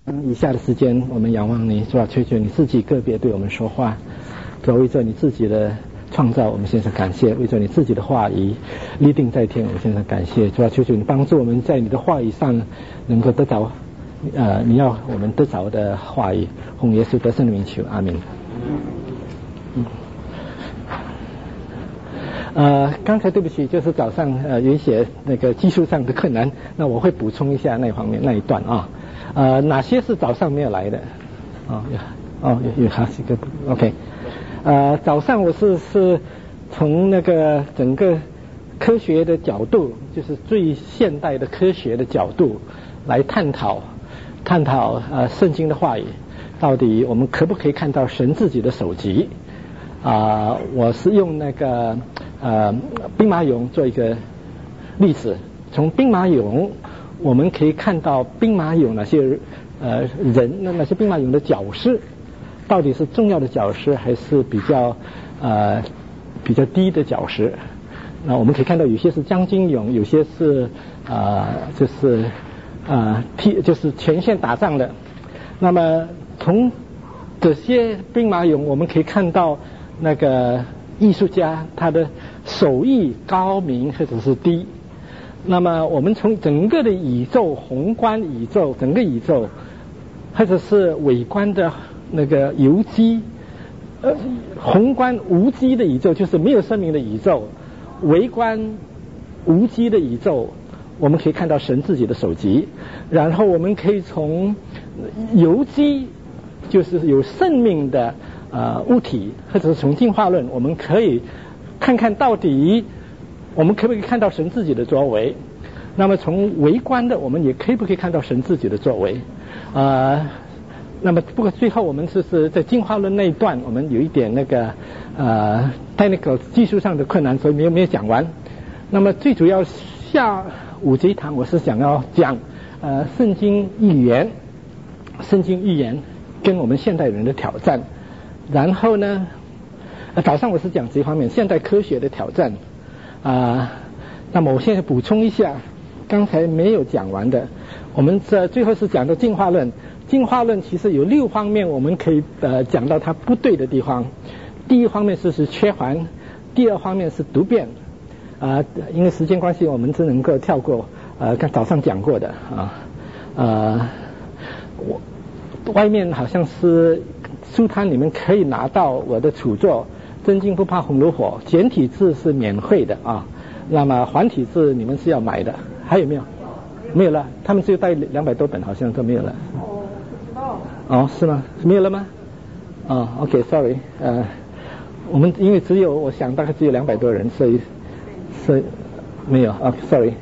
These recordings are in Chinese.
以下的时间，我们仰望你，主啊，求求你自己个别对我们说话。主啊，为着你自己的创造，我们献上感谢；为着你自己的话语立定在天，我们献上感谢。主啊，求求你帮助我们在你的话语上能够得着你要我们得着的话语。奉耶稣得胜的名求，阿们。刚才对不起，就是早上有一些那个技术上的困难，那我会补充一下那方面那一段啊。哪些是早上没有来的？有好几个 OK。早上我是从那个整个科学的角度，就是最现代的科学的角度来探讨圣经的话语，到底我们可不可以看到神自己的手迹？我是用那个兵马俑做一个例子，从兵马俑我们可以看到兵马俑哪些那些兵马俑的角色到底是重要的角色还是比较低的角色。那我们可以看到有些是将军俑，有些是就是前线打仗的。那么从这些兵马俑我们可以看到那个艺术家他的手艺高明或者是低。那么我们从整个的宇宙，宏观宇宙，整个宇宙，或者是微观的那个有机宏观无机的宇宙，就是没有生命的宇宙，微观无机的宇宙，我们可以看到神自己的手迹。然后我们可以从有机，就是有生命的物体，或者是从进化论，我们可以看看到底我们可不可以看到神自己的作为。那么从微观的，我们也可不可以看到神自己的作为。那么不过最后我们是在进化论那一段，我们有一点那个technical 技术上的困难，所以没有讲完。那么最主要下午这一堂我是想要讲圣经预言跟我们现代人的挑战。然后呢早上我是讲这方面现代科学的挑战。那么我现在补充一下刚才没有讲完的，我们最后是讲到进化论。进化论其实有6方面我们可以讲到它不对的地方。第一方面是缺环，第二方面是突变。因为时间关系我们只能够跳过刚早上讲过的我外面好像是书摊里面可以拿到我的著作真经不怕红炉火，简体字是免费的那么繁体字你们是要买的。还有没有？没有了，他们只有带200多本，好像都没有了。是吗？没有了吗？OK sorry。我们因为我想大概只有200多人，所以没有sorry。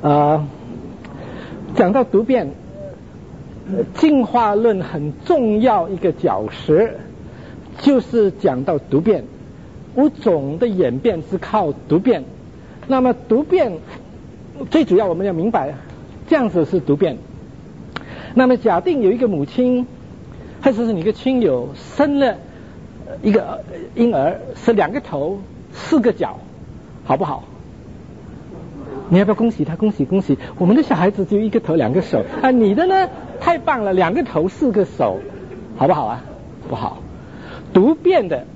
讲到突变，进化论很重要一个角色就是讲到突变，物种的演变是靠突变。那么突变最主要我们要明白这样子是突变。那么假定有一个母亲或者是你一个亲友生了一个婴儿，是2个头4个脚，好不好？你要不要恭喜他？恭喜恭喜！我们的小孩子只有1个头2个手你的呢太棒了，2个头4个手，好不好啊？不好。突变的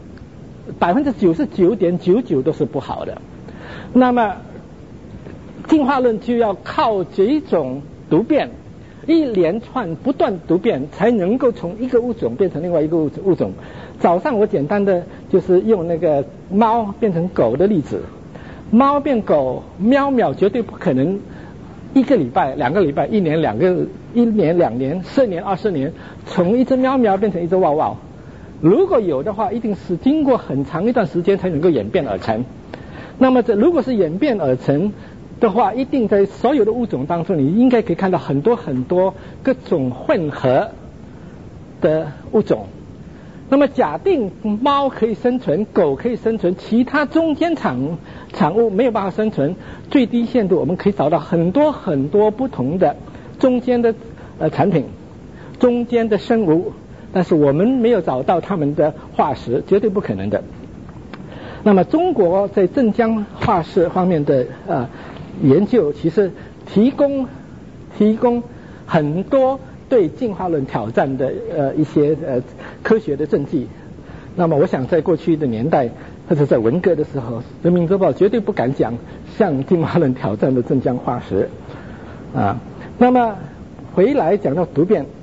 99.99%都是不好的。那么进化论就要靠这种突变，一连串不断突变，才能够从一个物种变成另外一个物种。早上我简单的就是用那个猫变成狗的例子。猫变狗，喵喵绝对不可能1个礼拜、2个礼拜、1年、2年、10年、20年，从一只喵喵变成一只汪汪。如果有的话，一定是经过很长一段时间才能够演变而成。那么如果是演变而成的话，一定在所有的物种当中，你应该可以看到很多很多各种混合的物种。那么假定猫可以生存，狗可以生存，其他中间产物没有办法生存，最低限度我们可以找到很多很多不同的中间的产品，中间的生物，但是我们没有找到它们的化石，绝对不可能的。那么中国在镇江化石方面的研究，其实提供很多对进化论挑战的一些科学的证据。那么我想在过去的年代或者在文革的时候，《人民周报》绝对不敢讲向进化论挑战的镇江化石啊。那么回来讲到突变，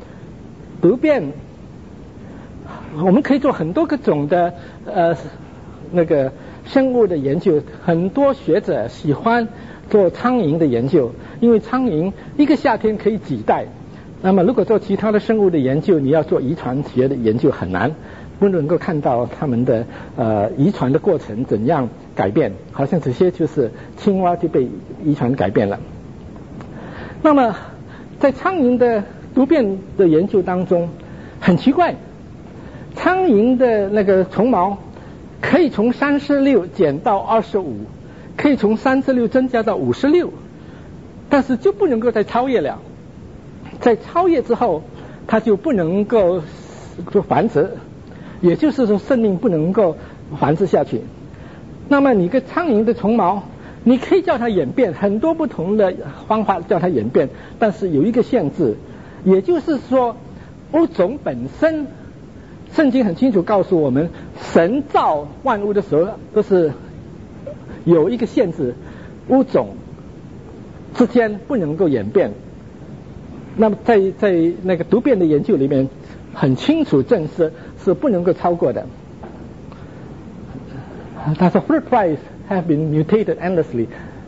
我们可以做很多个种的那个生物的研究，很多学者喜欢做苍蝇的研究，因为苍蝇一个夏天可以几代。那么如果做其他的生物的研究，你要做遗传学的研究很难，不能够看到他们的遗传的过程怎样改变，好像这些就是青蛙就被遗传改变了。那么在苍蝇的突变的研究当中很奇怪，苍蝇的那个虫毛可以从36减到25，可以从36增加到56，但是就不能够再超越了。在超越之后它就不能够做繁殖，也就是说生命不能够繁殖下去。那么你个苍蝇的虫毛你可以叫它演变，很多不同的方法叫它演变，但是有一个限制，也就是说物种本身，圣经很清楚告诉我们，神造万物的时候都是有一个限制，物种之间不能够演变。那么在那个突变的研究里面很清楚证实是不能够超过的。他说 fruit flies have been mutated endlessly，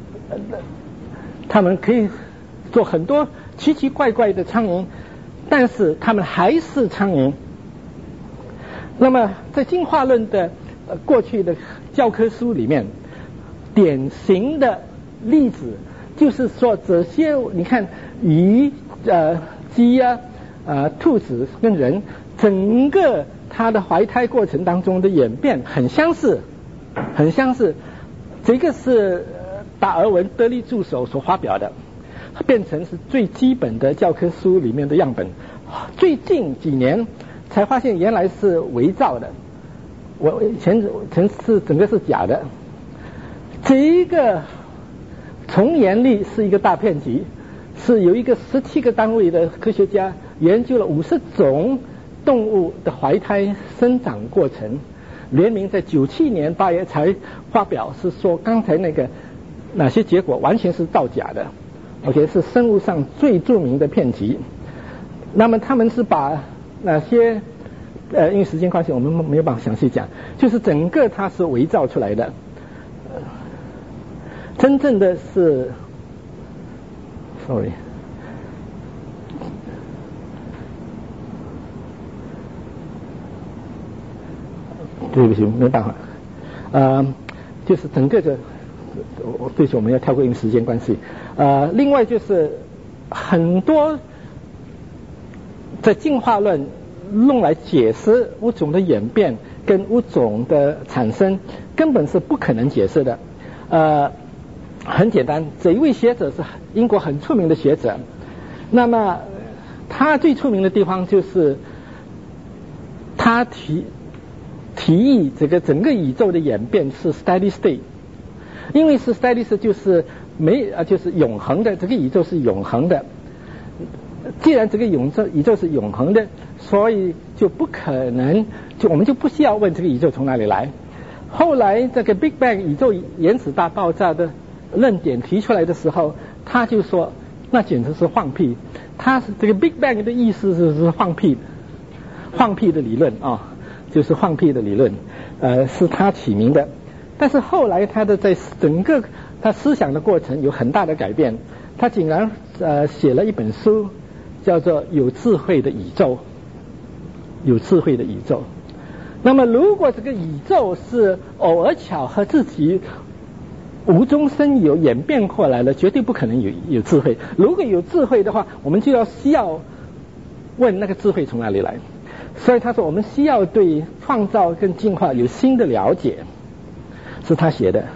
他们可以做很多奇奇怪怪的苍蝇，但是他们还是苍蝇。那么在进化论的过去的教科书里面，典型的例子就是说这些你看鱼鸡兔子跟人整个它的怀胎过程当中的演变很相似。这个是达尔文得力助手所发表的，变成是最基本的教科书里面的样本。最近几年才发现原来是伪造的，我以前是整个是假的。这一个重演力是一个大骗局，是有一个17个单位的科学家研究了50种动物的怀胎生长过程，联名在97年8月才发表，是说刚才那个哪些结果完全是造假的。OK， 是生物上最著名的骗局。那么他们是把哪些因为时间关系我们没有办法详细讲，就是整个它是伪造出来的。真正的是 sorry， 对不起，没办法。就是整个的，对不起，我们要跳过，因为时间关系。另外就是很多在进化论用来解释物种的演变跟物种的产生，根本是不可能解释的。很简单，这一位学者是英国很出名的学者，那么他最出名的地方就是他提议这个整个宇宙的演变是 steady state， 因为是 steady state 就是就是永恒的，这个宇宙是永恒的。既然这个宇宙是永恒的，所以就不可能，我们就不需要问这个宇宙从哪里来。后来这个 Big Bang 宇宙原子大爆炸的论点提出来的时候，他就说那简直是放屁。他是这个 Big Bang 的意思是放屁的理论啊，就是放屁的理论，是他起名的。但是后来他的在整个他思想的过程有很大的改变，他竟然写了一本书，叫做《有智慧的宇宙》。有智慧的宇宙。那么如果这个宇宙是偶尔巧合自己无中生有演变过来了，绝对不可能有智慧。如果有智慧的话，我们就需要问那个智慧从哪里来。所以他说我们需要对创造跟进化有新的了解，是他写的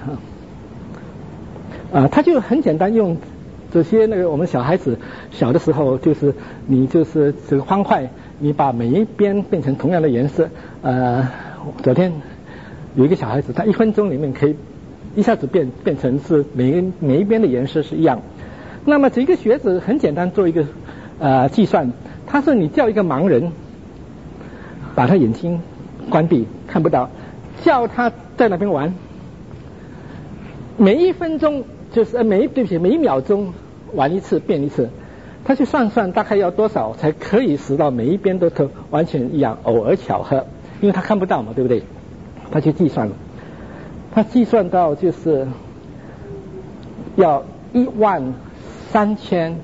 他就很简单用这些我们小孩子小的时候，就是你就是这个方块，你把每一边变成同样的颜色。昨天有一个小孩子，他1分钟里面可以一下子变成是每一边的颜色是一样。那么这个学者很简单做一个计算， 他说你叫一个盲人把他眼睛关闭看不到，叫他在那边玩，每一分钟就是每一秒钟玩一次变一次，他去算算大概要多少才可以使到每一边都完全一样，偶尔巧合，因为他看不到嘛，对不对？他去计算了，他计算到就是要13500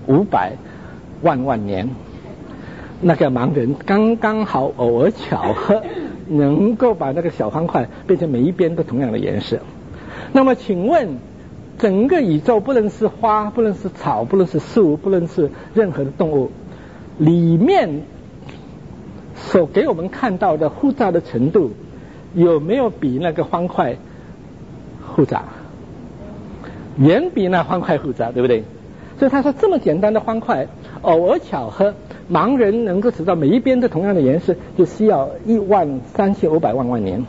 万年，那个盲人刚刚好偶尔巧合能够把那个小方块变成每一边都同样的颜色。那么请问整个宇宙，不论是花，不论是草，不论是树，不论是任何的动物，里面所给我们看到的复杂的程度，有没有比那个方块复杂？远比那方块复杂，对不对？所以他说这么简单的方块，偶尔巧合，盲人能够使到每一边都同样的颜色，就需要13500万年。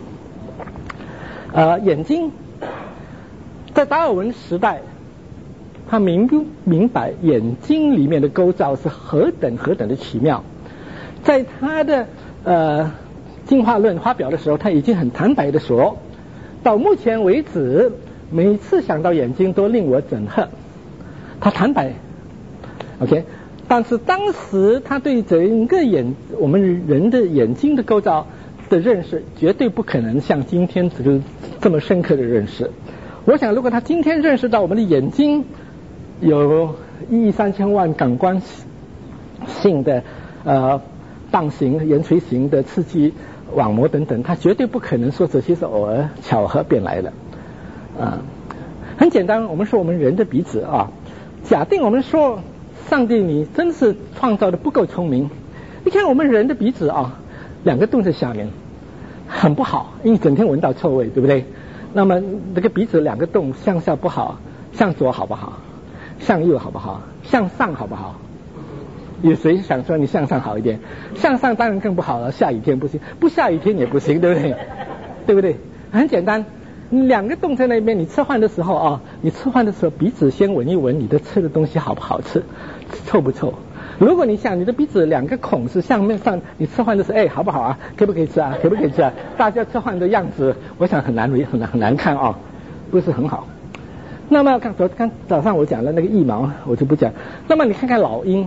眼睛在达尔文时代，他明白眼睛里面的构造是何等的奇妙。在他的进化论发表的时候，他已经很坦白的说，到目前为止每次想到眼睛都令我震撼。他坦白 OK， 但是当时他对整个我们人的眼睛的构造的认识绝对不可能像今天这么深刻的认识。我想如果他今天认识到我们的眼睛有13000万感官性的棒形、圆锥形的刺激网膜等等，他绝对不可能说这些是偶尔巧合变来的。很简单，我们说我们人的鼻子啊，假定我们说上帝你真是创造的不够聪明，你看我们人的鼻子啊，2个洞在下面，很不好，因为整天闻到臭味，对不对？那么这个鼻子2个洞向下不好，向左好不好？向右好不好？向上好不好？有谁想说你向上好一点？向上当然更不好了，下雨天不行，不下雨天也不行，对不对？对不对？很简单，2个洞在那边，你吃饭的时候啊，你吃饭的时候鼻子先闻一闻你的吃的东西好不好吃，臭不臭？如果你想你的鼻子2个孔是上面上，你吃饭的时候好不好啊？可不可以吃啊？可不可以吃啊？大家吃饭的样子，我想很难看啊，不是很好。那么刚早上我讲了那个腋毛，我就不讲。那么你看看老鹰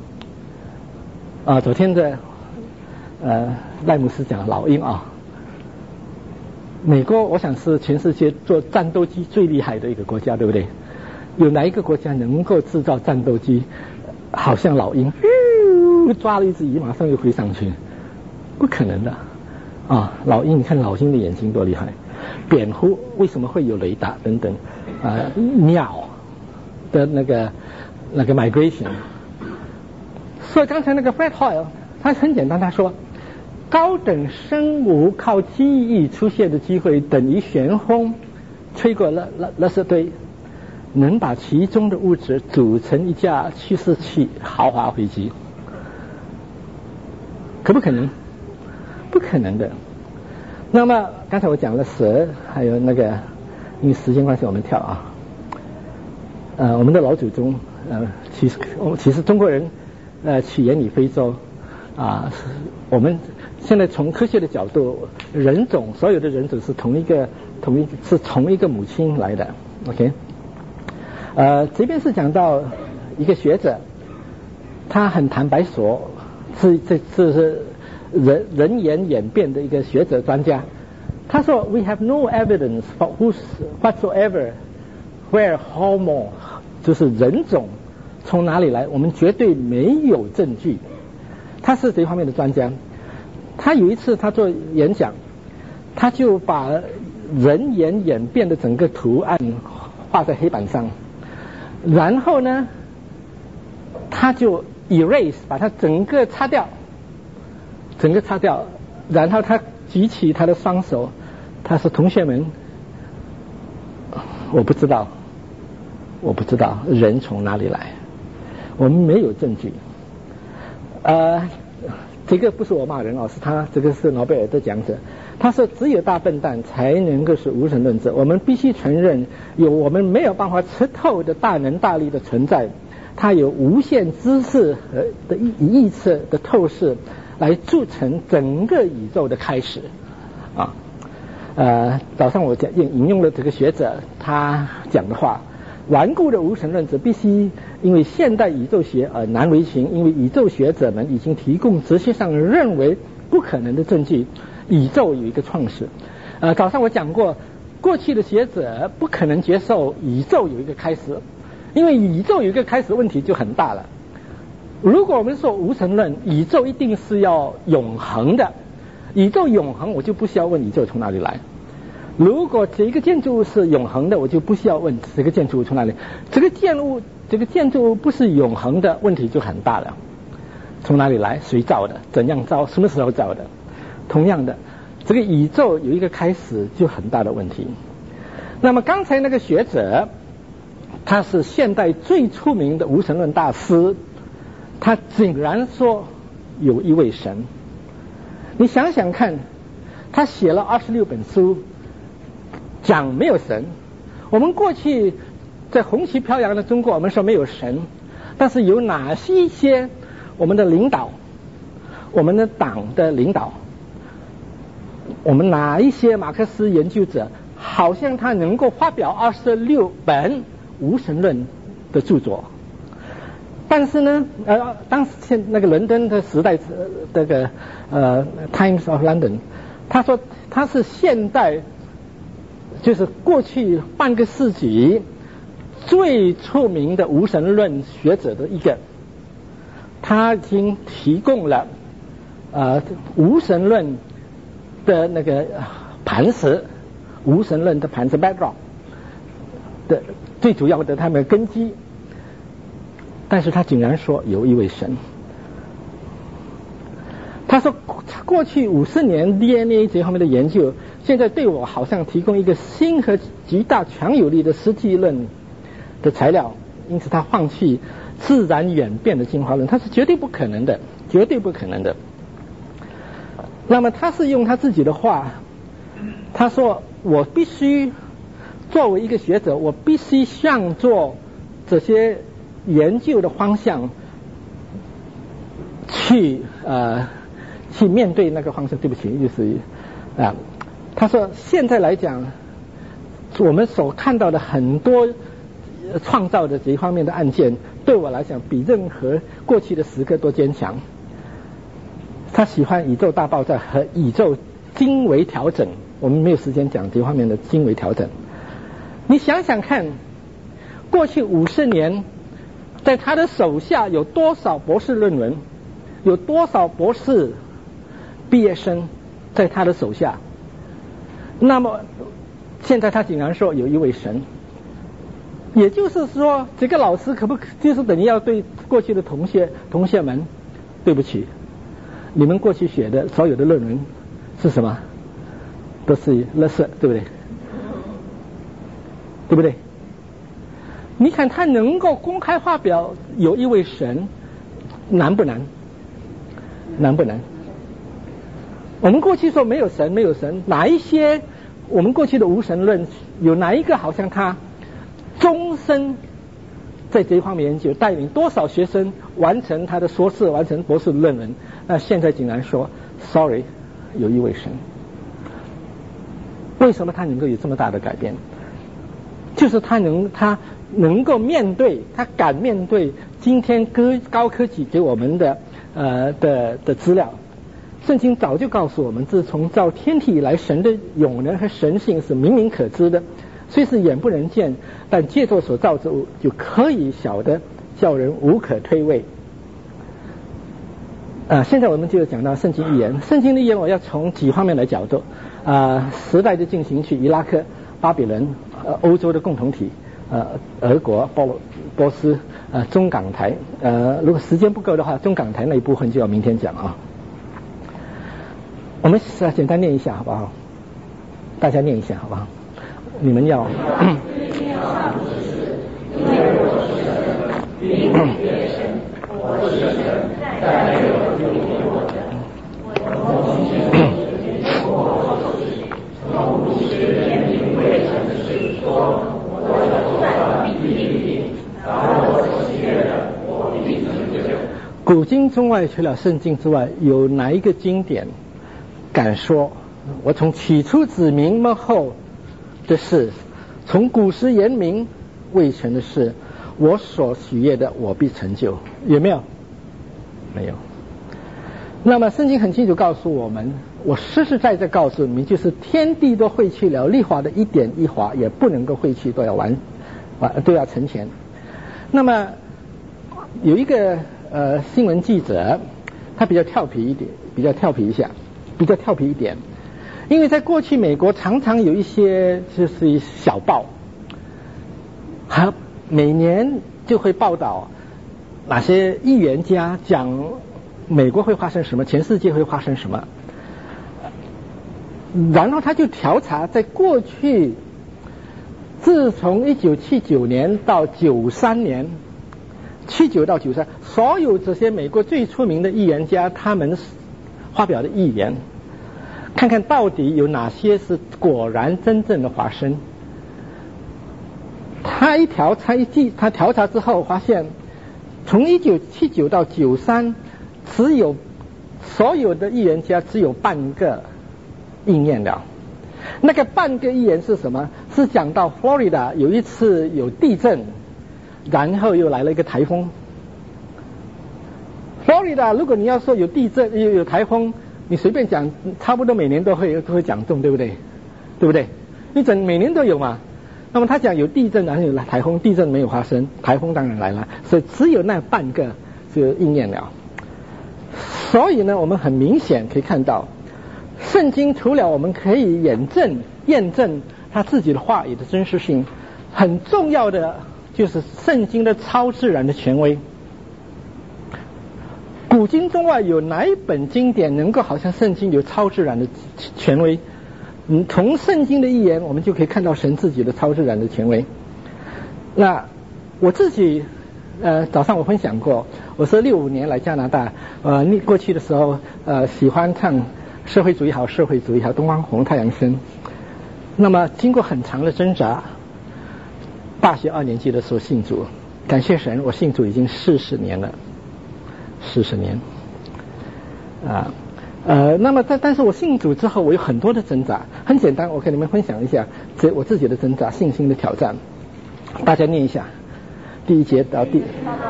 昨天的赖姆斯讲老鹰啊，美国我想是全世界做战斗机最厉害的一个国家，对不对？有哪一个国家能够制造战斗机好像老鹰抓了一只鱼马上又飞上去？不可能的啊！老鹰，你看老鹰的眼睛多厉害，蝙蝠为什么会有雷达等等鸟的那个 migration。所以刚才那个 Fred Hoyle 他很简单，他说高等生物靠记忆出现的机会等于旋风吹过垃圾堆，能把其中的物质组成一架74气豪华飞机，可不可能？不可能的。那么刚才我讲了蛇，还有那个，因为时间关系我们跳啊。我们的老祖宗其实中国人起源于非洲啊，我们现在从科学的角度，人种所有的人种是同一个母亲来的 ，OK。这边是讲到一个学者，他很坦白说，这是人眼演变的一个学者专家。他说 ：“We have no evidence for whatsoever where Homo 就是人种从哪里来，我们绝对没有证据。”他是这方面的专家。他有一次他做演讲，他就把人眼演变的整个图案画在黑板上。然后呢，他就 erase 把它整个擦掉，然后他举起他的双手，他说：“同学们，我不知道人从哪里来，我们没有证据。”这个不是我骂人是他，这个是诺贝尔的讲者。他说只有大笨蛋才能够是无神论者，我们必须承认有我们没有办法吃透的大能大力的存在， 它有无限知识和的意识的透视来铸成整个宇宙的开始啊。早上我引用了这个学者他讲的话，顽固的无神论者必须因为现代宇宙学而难为情，因为宇宙学者们已经提供哲学上认为不可能的证据，宇宙有一个创始。早上我讲过，过去的学者不可能接受宇宙有一个开始，因为宇宙有一个开始问题就很大了。如果我们说无神论，宇宙一定是要永恒的，宇宙永恒，我就不需要问宇宙从哪里来。如果这个建筑物是永恒的，我就不需要问这个建筑物从哪里。这个建筑物不是永恒的，问题就很大了。从哪里来？谁造的？怎样造？什么时候造的？同样的，这个宇宙有一个开始，就很大的问题。那么刚才那个学者，他是现代最出名的无神论大师，他竟然说有一位神。你想想看，他写了26本书讲没有神。我们过去在红旗飘扬的中国，我们说没有神，但是有哪些我们的领导，我们的党的领导，我们哪一些马克思研究者，好像他能够发表26本无神论的著作。但是呢，当时那个伦敦的时代这个Times of London， 他说他是现代，就是过去半个世纪最出名的无神论学者的一个。他已经提供了无神论的那个磐石，无神论的磐石 background 的最主要的他们的根基。但是他竟然说有一位神。他说过去50年 DNA 这方面的研究，现在对我好像提供一个新和极大强有力的实际论的材料，因此他放弃自然演变的进化论，他是绝对不可能的，绝对不可能的。那么他是用他自己的话，他说我必须作为一个学者，我必须向做这些研究的方向去面对那个方向。对不起，就是他说现在来讲，我们所看到的很多创造的这一方面的案件，对我来讲比任何过去的时刻都坚强。他喜欢宇宙大爆炸和宇宙经纬调整，我们没有时间讲这方面的经纬调整。你想想看，过去50年在他的手下有多少博士论文，有多少博士毕业生在他的手下。那么现在他竟然说有一位神，也就是说这个老师可不就是等于要对过去的同学们，对不起，你们过去写的所有的论文是什么？都是垃圾，对不对？对不对？你看他能够公开发表有一位神，难不难？难不难？我们过去说没有神，没有神，哪一些我们过去的无神论有哪一个好像他终身在这一方面研究，带领多少学生完成他的硕士，完成博士论文？那现在竟然说 sorry， 有一位神。为什么他能够有这么大的改变？就是他能够面对，他敢面对今天高科技给我们的资料。圣经早就告诉我们，自从造天地以来，神的永能和神性是明明可知的，虽是眼不能见，但借着所造之物就可以晓得，叫人无可推诿。现在我们就讲到圣经预言。圣经的预言我要从几方面来角度。时代的进行曲，伊拉克、巴比伦、欧洲的共同体，俄国、波斯、中港台。如果时间不够的话，中港台那一部分就要明天讲啊。我们简单念一下好不好？大家念一下好不好？你们要我外除了圣经之外，有哪一个经典敢说我从起初指明幕后的事，从古时言明未成的事，我所许愿的我必成就？有没有？没有。那么圣经很清楚告诉我们，我实实在在告诉你们，就是天地都废去了，律法的一点一划也不能够废去，都要成全。那么有一个新闻记者，他比较调皮一点，因为在过去美国常常有一些就是小报，每年就会报道哪些预言家讲美国会发生什么，全世界会发生什么，然后他就调查在过去自从1979年到93年，79到93，所有这些美国最出名的预言家他们发表的预言，看看到底有哪些是果然真正的发生。他调查之后发现，从1979到93，所有的预言家只有半个应验了。那个半个预言是什么？是讲到 Florida 有一次有地震，然后又来了一个台风。Florida 如果你要说有地震有台风，你随便讲，差不多每年都会讲中，对不对？对不对？每年都有嘛。那么他讲有地震，然后有台风，地震没有发生，台风当然来了，所以只有那半个就应验了。所以呢，我们很明显可以看到，圣经除了我们可以验证他自己的话语的真实性，很重要的就是圣经的超自然的权威。古今中外有哪一本经典能够好像圣经有超自然的权威？从圣经的预言我们就可以看到神自己的超自然的权威。那我自己早上我分享过，我是65年来加拿大，过去的时候喜欢唱社会主义好，社会主义好，东方红太阳升。那么经过很长的挣扎，大学2年级的时候信主，感谢神，我信主已经40年了，40年那么但是我信主之后，我有很多的挣扎。很简单，我跟你们分享一下我自己的挣扎，信心的挑战。大家念一下第1节到第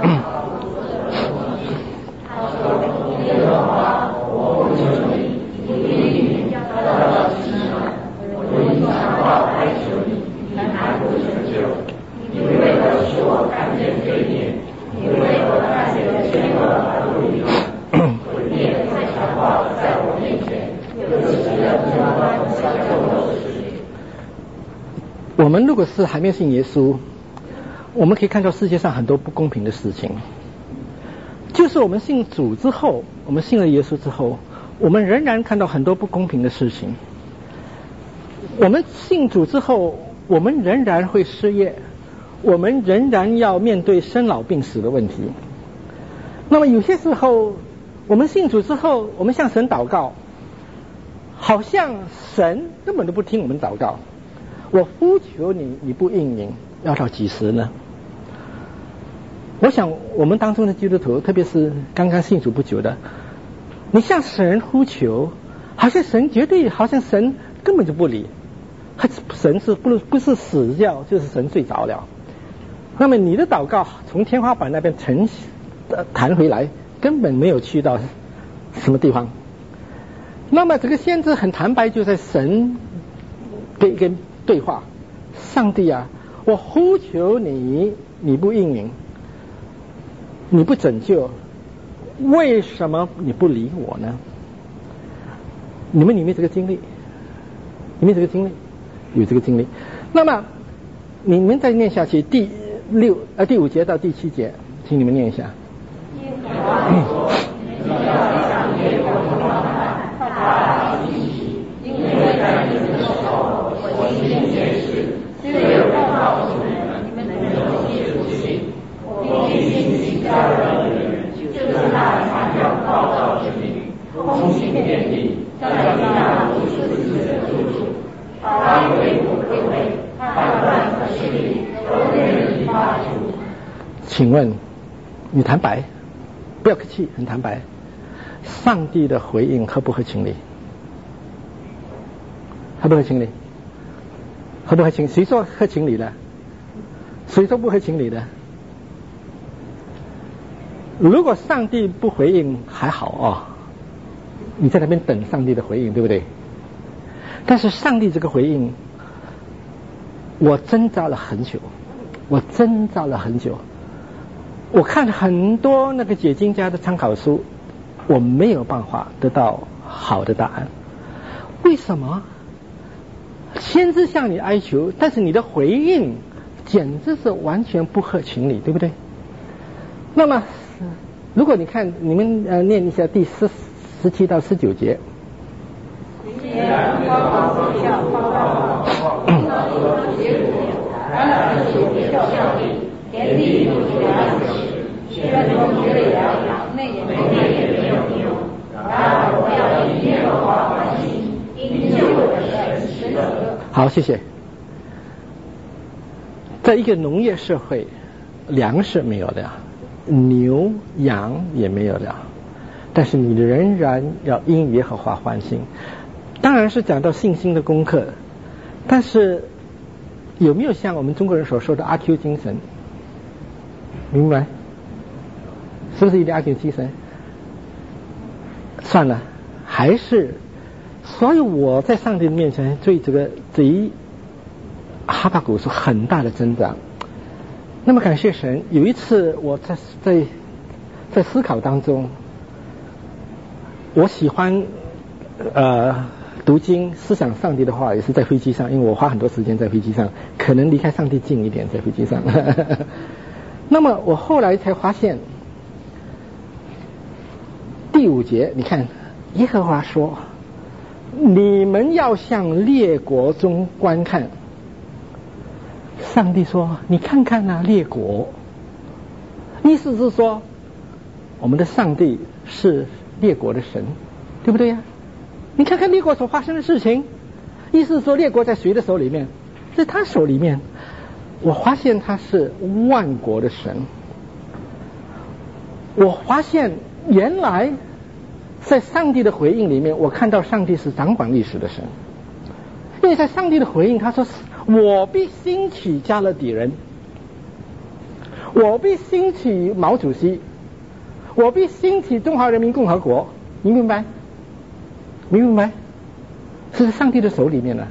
我们如果是还没有信耶稣，我们可以看到世界上很多不公平的事情。就是我们信主之后，我们信了耶稣之后，我们仍然看到很多不公平的事情。我们信主之后，我们仍然会失业，我们仍然要面对生老病死的问题。那么有些时候我们信主之后，我们向神祷告，好像神根本都不听我们祷告。我呼求你，你不应允，要到几时呢？我想我们当中的基督徒，特别是刚刚信主不久的，你向神呼求，好像神根本就不理，神是不是死掉，就是神睡着了。那么你的祷告从天花板那边弹回来，根本没有去到什么地方。那么这个先知很坦白，就在神跟对话，上帝啊，我呼求你，你不应允，你不拯救，为什么你不理我呢？你们有没有这个经历？有这个经历。那么你们再念下去，第5节到第7节，请你们念一下。请问你坦白，不要客气，很坦白， 上帝的回应合不合情理？合不合情理？合不合情？谁说合情理的？谁说不合情理的？如果上帝不回应还好哦，你在那边等上帝的回应，对不对？但是上帝这个回应，我挣扎了很久，我看很多那个解经家的参考书，我没有办法得到好的答案。为什么？先知向你哀求，但是你的回应简直是完全不合情理，对不对？那么如果你看你们念一下第17到19节。好，谢谢。在一个农业社会，粮食没有了，牛羊也没有了，但是你仍然要因耶和华欢心。当然是讲到信心的功课，但是有没有像我们中国人所说的阿 Q 精神？明白？是不是一定阿 Q 精神？算了，还是。所以我在上帝面前对这一哈巴谷是很大的挣扎。那么感谢神，有一次我在思考当中，我喜欢读经思想上帝的话，也是在飞机上，因为我花很多时间在飞机上，可能离开上帝近一点，在飞机上。那么我后来才发现，第5节，你看耶和华说，你们要向列国中观看。上帝说，你看看啊，列国，意思是说我们的上帝是列国的神，对不对呀？你看看列国所发生的事情，意思是说列国在谁的手里面？在他手里面。我发现他是万国的神，我发现原来在上帝的回应里面，我看到上帝是掌管历史的神。因为在上帝的回应，他说，我必兴起加勒底人，我必兴起毛主席，我必兴起中华人民共和国。你明白？明白？是在上帝的手里面呢。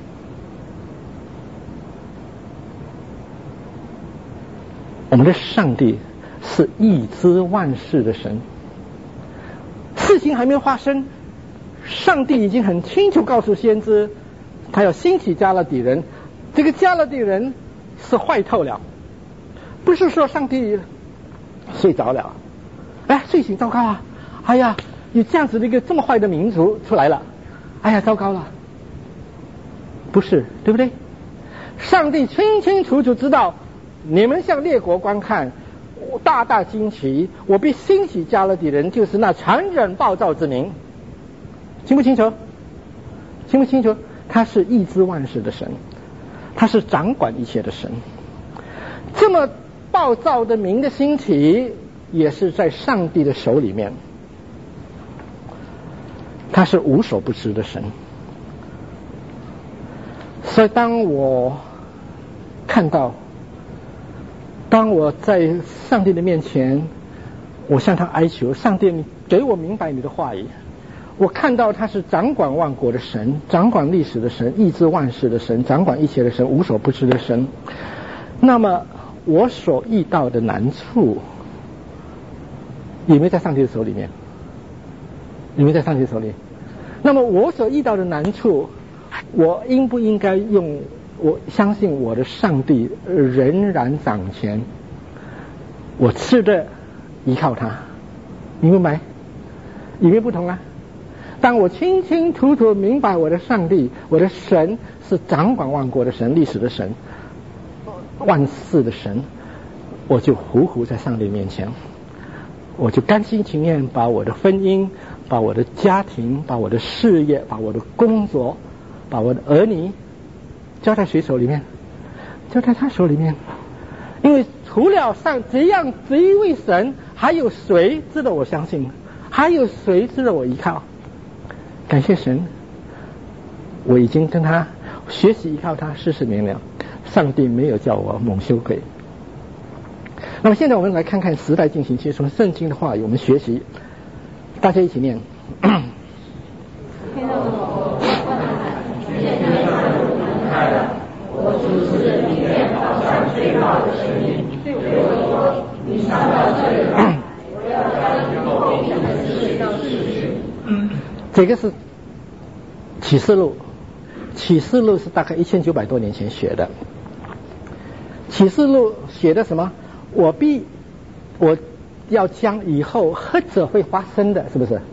我们的上帝是预知万事的神，事情还没有发生，上帝已经很清楚告诉先知，他要兴起加勒底人。这个加勒底人是坏透了，不是说上帝睡着了，睡醒糟糕啊，哎呀，有这样子的一个这么坏的民族出来了，哎呀，糟糕了，不是，对不对？上帝清清楚楚知道，你们向列国观看，大大惊奇，我必兴起加勒底人，就是那残忍暴躁之民。清不清楚？清不清楚？他是预知万事的神，他是掌管一切的神。这么暴躁的民的兴起，也是在上帝的手里面，他是无所不知的神。所以当我看到，当我在上帝的面前，我向他哀求，上帝，你给我明白你的话语。我看到他是掌管万国的神，掌管历史的神，预知万事的神，掌管一切的神，无所不知的神。那么我所遇到的难处有没有在上帝的手里面？有没有在上帝的手里？那么我所遇到的难处，我应不应该用我相信我的上帝仍然掌权，我吃的依靠他，你明白？有没有不同啊？当我清清楚楚明白我的上帝，我的神是掌管万国的神，历史的神，万事的神，我就匍匐在上帝面前，我就甘心情愿把我的婚姻，把我的家庭，把我的事业，把我的工作，把我的儿女交在谁手里面？交在他手里面。因为除了这一位神，还有谁值得我相信？ 还有谁值得我依靠？感谢神，我已经跟他学习依靠他40年了，上帝没有叫我蒙羞愧。那么现在我们来看看时代进行曲，从圣经的话语我们学习，大家一起念。我主是里面好像最高的声音对我说，你上到这里来，我要将你后面的事要试试。这个是启示录，启示录是大概1900多年前写的。启示录写的什么？我要将以后或者会发生的，是不是？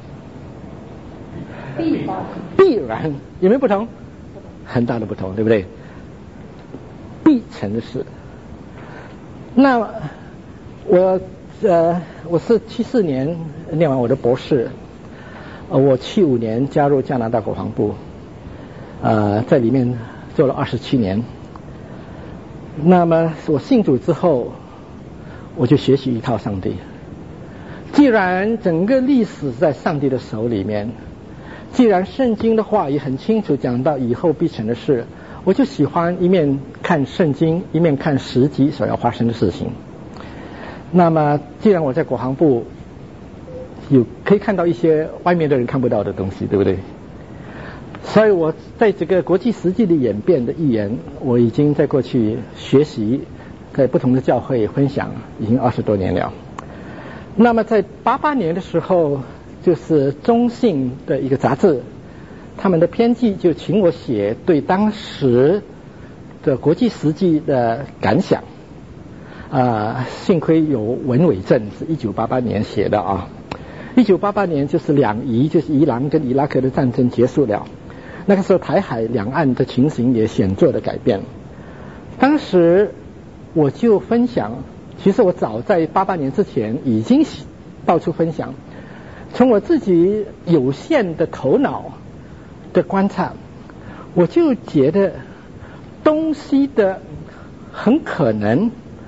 必然，有没有不同？很大的不同，对不对？必成的事。那我是74年念完我的博士，我75年加入加拿大国防部，在里面做了27年。那么我信主之后，我就学习依靠上帝。既然整个历史在上帝的手里面，既然圣经的话也很清楚讲到以后必成的事，我就喜欢一面看圣经，一面看实际所要发生的事情。那么既然我在国防部可以看到一些外面的人看不到的东西，对不对？所以我在这个国际实际的演变的预言，我已经在过去学习，在不同的教会分享已经20多年了。那么在88年的时候，就是中信的一个杂志，他们的编辑就请我写对当时的国际实际的感想。幸亏有文伪证，是1988年写的啊。1988年就是两伊，就是伊朗跟伊拉克的战争结束了。那个时候台海两岸的情形也显著的改变。当时我就分享，其实我早在88年之前已经到处分享，从我自己有限的头脑的观察，我就觉得东西的很可能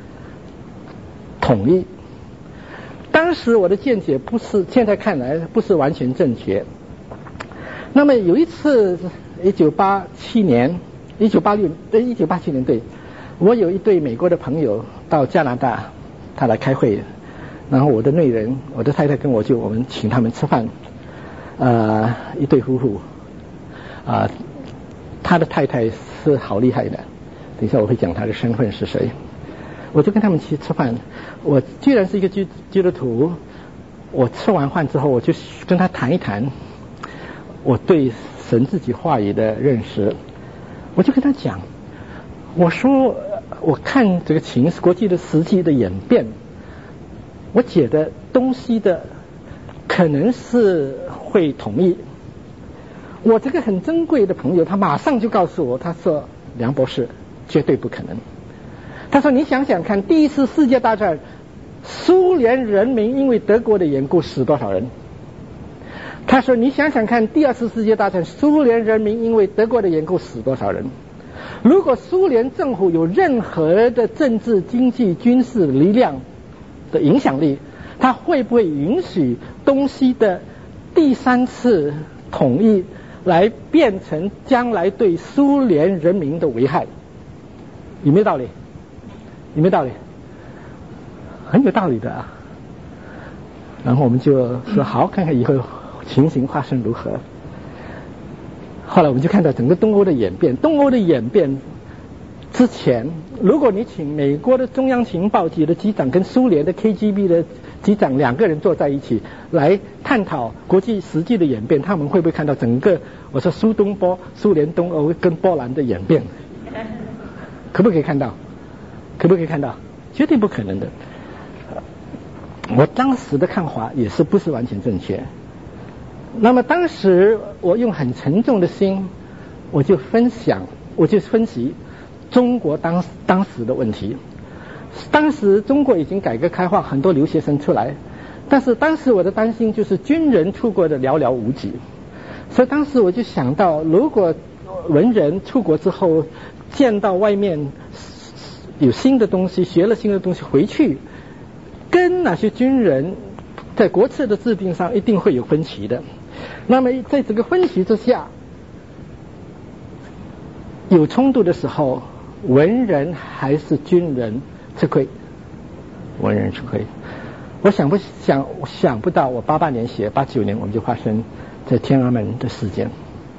统一。当时我的见解不是，现在看来不是完全正确。那么有一次1987年对，我有一对美国的朋友到加拿大，他来开会，然后我的内人，我的太太跟我们请他们吃饭，一对夫妇，他的太太是好厉害的，等一下我会讲他的身份是谁。我就跟他们去吃饭，我既然是一个基督徒，我吃完饭之后，我就跟他谈一谈我对神自己话语的认识。我就跟他讲，我说我看这个国际的实际的演变，我觉得东西的可能是会统一。我这个很珍贵的朋友，他马上就告诉我，他说梁博士绝对不可能。他说你想想看，第一次世界大战苏联人民因为德国的缘故死多少人？他说你想想看，第二次世界大战苏联人民因为德国的缘故死多少人？如果苏联政府有任何的政治、经济、军事力量的影响力，他会不会允许东西的第三次统一来变成将来对苏联人民的危害？有没有道理？有没有道理？很有道理的啊。然后我们就说好，看看以后情形发生如何。后来我们就看到整个东欧的演变。东欧的演变之前，如果你请美国的中央情报局的局长跟苏联的 KGB 的局长两个人坐在一起来探讨国际实际的演变，他们会不会看到整个我说苏东波、苏联东欧跟波兰的演变？可不可以看到？可不可以看到？绝对不可能的。我当时的看法也是不是完全正确。那么当时我用很沉重的心，我就分析中国当时的问题。当时中国已经改革开放，很多留学生出来，但是当时我的担心就是军人出国的寥寥无几。所以当时我就想到，如果文人出国之后见到外面有新的东西，学了新的东西回去，跟那些军人在国策的制定上一定会有分歧的。那么在这个分歧之下，有冲突的时候，文人还是军人吃亏？文人吃亏。我想不到，我88年写，89年我们就发生在天安门的事件。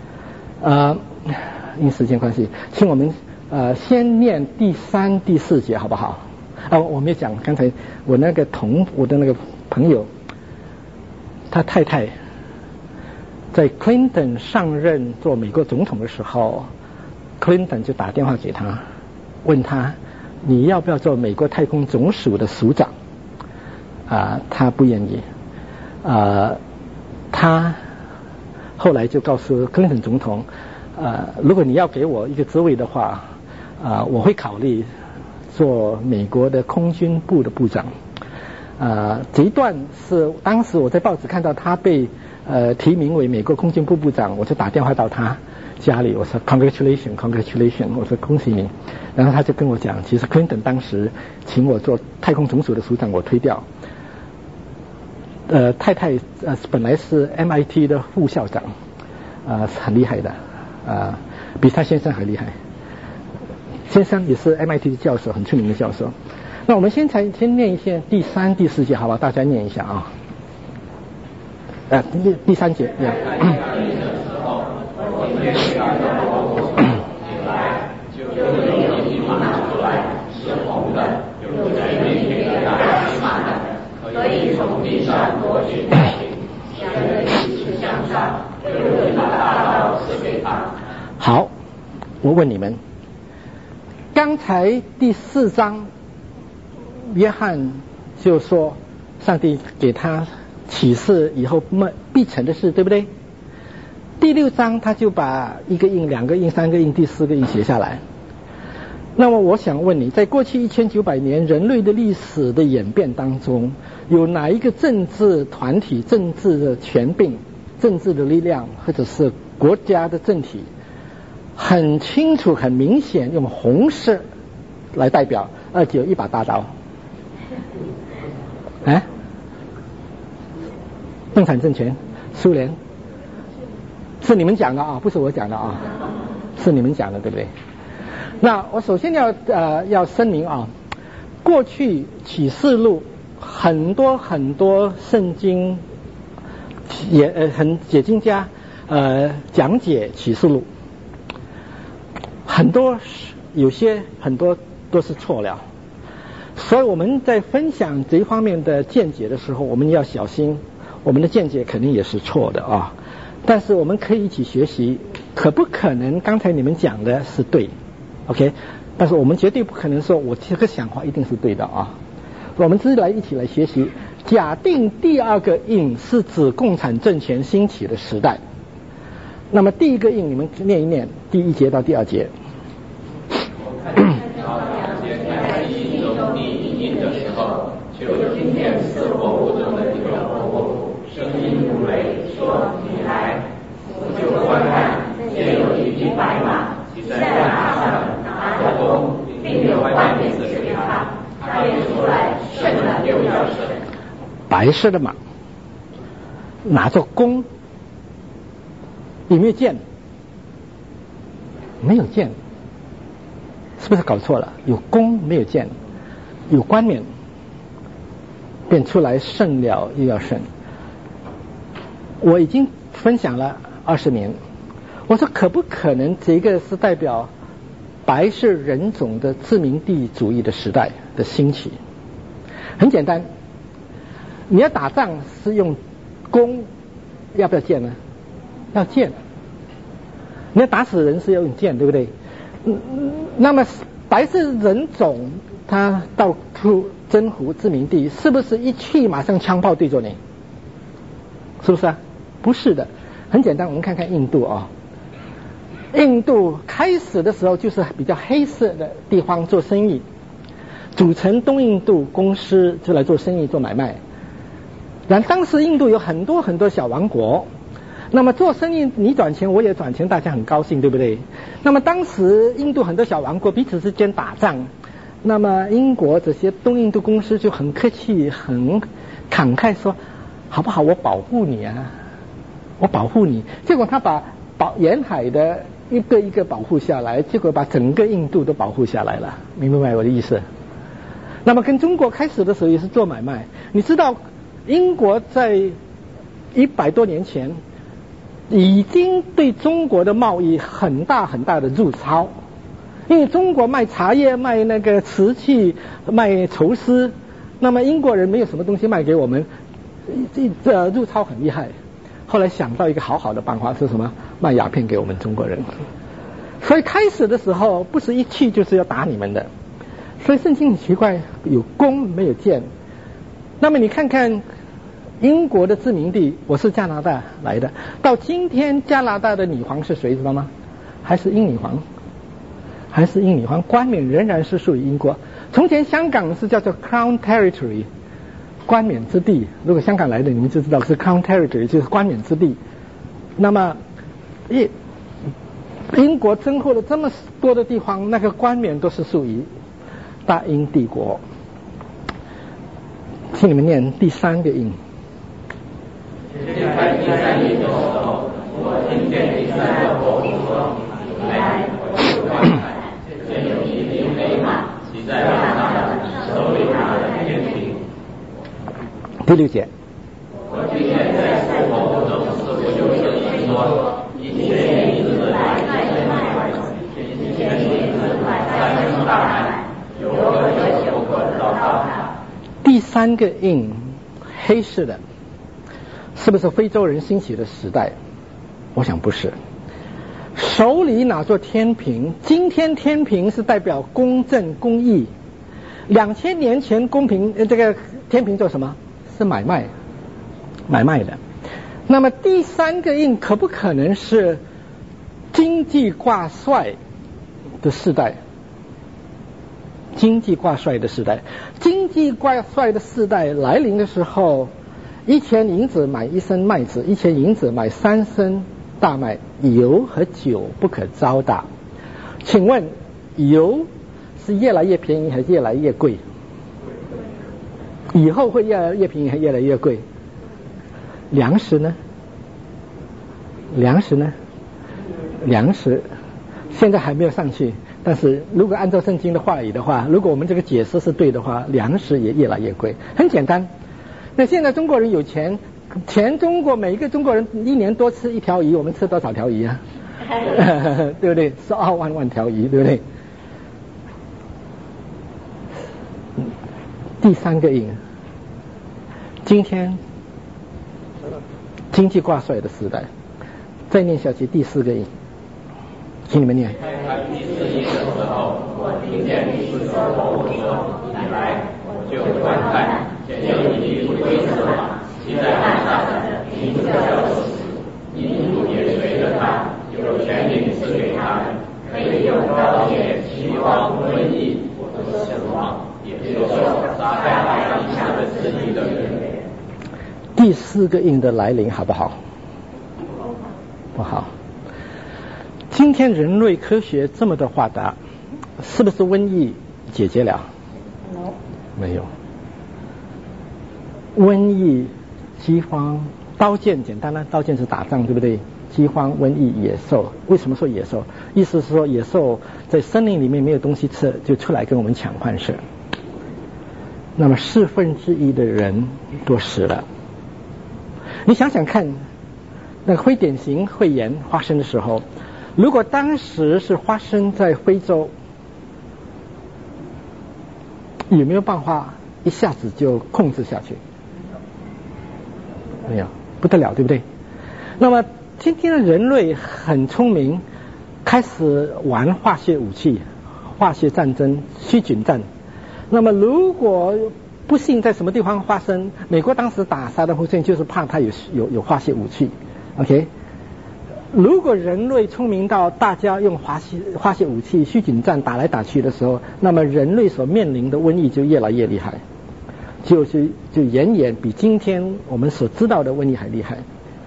因时间关系，请我们先念第3、第4节好不好？我没有讲，刚才我的那个朋友，他太太在 Clinton 上任做美国总统的时候， Clinton 就打电话给他，问他你要不要做美国太空总署的署长？他不愿意。他后来就告诉 Clinton 总统，如果你要给我一个职位的话，我会考虑做美国的空军部的部长。这一段是当时我在报纸看到他被提名为美国空军部部长，我就打电话到他家里，我说 congratulations， 我说恭喜你。然后他就跟我讲，其实 Clinton 当时请我做太空总署的署长，我推掉。太太本来是 MIT 的副校长，很厉害的，比他先生还厉害。先生也是 MIT 的教授，很出名的教授。那我们先念一下第3、第4节，好吧？大家念一下啊。第3节。 可以从地上夺取太平，向人一直向上，就可以达到四面方。 好，我问你们，刚才第4章，约翰就说上帝给他启示以后必成的事，对不对？第6章他就把1个印、2个印、3个印、第4个印写下来。那么我想问你，在过去1900年人类的历史的演变当中，有哪一个政治团体、政治的权柄、政治的力量，或者是国家的政体，很清楚、很明显用红色来代表291把大刀？共产政权、苏联，是你们讲的啊，不是我讲的啊，是你们讲的，对不对？那我首先要声明啊，过去启示录很多圣经也解经家讲解启示录，很多都是错了，所以我们在分享这一方面的见解的时候，我们要小心，我们的见解肯定也是错的啊。但是我们可以一起学习，可不可能刚才你们讲的是对 ？OK， 但是我们绝对不可能说我这个想法一定是对的啊。我们一起来学习。假定第2个印是指共产政权兴起的时代，那么第1个印你们念一念，第1节到第2节。 就听见4活物中的一个活物，声音如雷，说：“你来。”我就观看，见有一匹白马，在马上拿着弓，并有冠冕赐给他。他便出来，胜了又要胜。 白色的马，拿着弓，有没有剑？没有剑，是不是搞错了？有弓没有剑，有冠冕。便出来胜了又要胜。我已经分享了20年，我说可不可能这个是代表白色人种的殖民地主义的时代的兴起？很简单，你要打仗是用弓，要不要剑呢？要剑。你要打死人是要用剑，对不对？那么白色人种他到处征服殖民地，是不是一去马上枪炮对着你？是不是啊？不是的，很简单，我们看看印度啊。印度开始的时候就是比较黑色的地方做生意，组成东印度公司就来做生意做买卖。然后当时印度有很多小王国，那么做生意你赚钱我也赚钱，大家很高兴，对不对？那么当时印度很多小王国彼此之间打仗，那么英国这些东印度公司就很客气很慷慨说， 好不好？我保护你啊，我保护你。结果他把沿海的一个一个保护下来，结果把整个印度都保护下来了，明不明白我的意思？那么跟中国开始的时候也是做买卖，你知道英国在100多年前已经对中国的贸易很大很大的入超，因为中国卖茶叶、卖那个瓷器、卖绸丝，那么英国人没有什么东西卖给我们，这入超很厉害。后来想到一个好好的办法是什么？卖鸦片给我们中国人。所以开始的时候不是一去就是要打你们的。所以圣经很奇怪，有弓没有箭。那么你看看英国的殖民地，我是加拿大来的，到今天加拿大的女皇是谁知道吗？还是英女皇，还是英女皇，冠冕仍然是属于英国。从前香港是叫做 Crown Territory， 冠冕之地。如果香港来的你们就知道是 Crown Territory， 就是冠冕之地。那么英国征获了这么多的地方，那个冠冕都是属于大英帝国。请你们念第3个印。 在第3印的时候，我听见第3个活物说：“来，我就观看，见有一匹黑马，骑在马上，手里拿着天平。” 第6节。 我听见在4活物中似乎有声音说：“一切银子来卖我，一切银子来3升大麦，有个有个到他。” 第3个印，黑色的。是不是非洲人兴起的时代？我想不是。手里拿着天平，今天天平是代表公正公义。2000年前公平这个天平做什么？是买卖的。那么第3个印可不可能是经济挂帅的时代？经济挂帅的时代，经济挂帅的时代来临的时候，1钱银子买1升麦子，1钱银子买3升大麦，油和酒不可糟蹋。请问油是越来越便宜还是越来越贵？以后会越来越便宜还是越来越贵？粮食呢？粮食现在还没有上去，但是如果按照圣经的话语的话，如果我们这个解释是对的话，粮食也越来越贵。很简单，那现在中国人有钱，全中国每一个中国人1年多吃1条鱼，我们吃多少条鱼啊？对不对？12万条鱼，对不对？第3个印，今天经济挂帅的时代。再念下去第4个印，请你们念。 开第4印的时候，我听见第4个活物说：“你来，我就观看，见有一匹灰色马，骑在马上，名字叫死，印度也随着他，有权柄赐给他们，可以用刀剑、饥荒、瘟疫或者死亡，也就杀害海以下的自己的人。” 第4个印的来临好不好？不好。今天人类科学这么的发达，是不是瘟疫解决了？没有。瘟疫、饥荒、刀剑，简单呢，刀剑是打仗，对不对？饥荒、瘟疫、野兽，为什么说野兽？意思是说野兽在森林里面没有东西吃，就出来跟我们抢饭吃。那么1/4的人都死了。你想想看，那个非典型肺炎发生的时候，如果当时是发生在非洲，有没有办法一下子就控制下去？没有，不得了，对不对？那么今天的人类很聪明，开始玩化学武器、化学战争、细菌战。那么如果不幸在什么地方发生，美国当时打萨达姆侯就是怕他有化学武器。OK， 如果人类聪明到大家用化学武器、细菌战打来打去的时候，那么人类所面临的瘟疫就越来越厉害，就远远比今天我们所知道的瘟疫还厉害。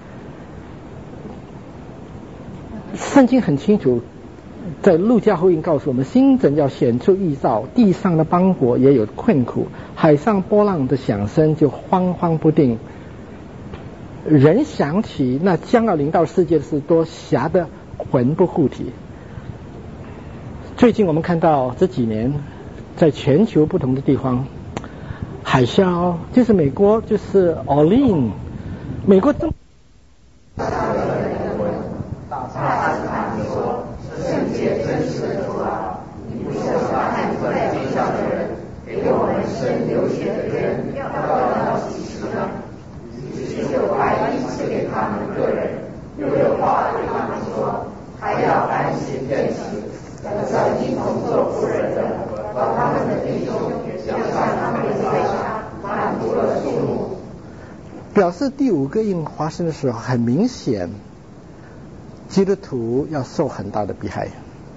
圣经很清楚，在路加福音告诉我们，星辰要显出异兆，地上的邦国也有困苦，海上波浪的响声就慌慌不定。 人想起那将要临到世界的事，都吓得魂不附体。最近我们看到这几年在全球不同的地方，海啸，就是美国就是奥林，美国这大斯坦说，圣洁真实的主啊，你不是把看在地上的人，给我们生流血的人要到几时呢？只有把医赐给他们个人，又有话对他们说，还要安心认识，曾经同做仆人的，把他们的弟兄要向他们的罪杀，满足了数目。 表示第五个印发生的时候，很明显基督徒要受很大的迫害。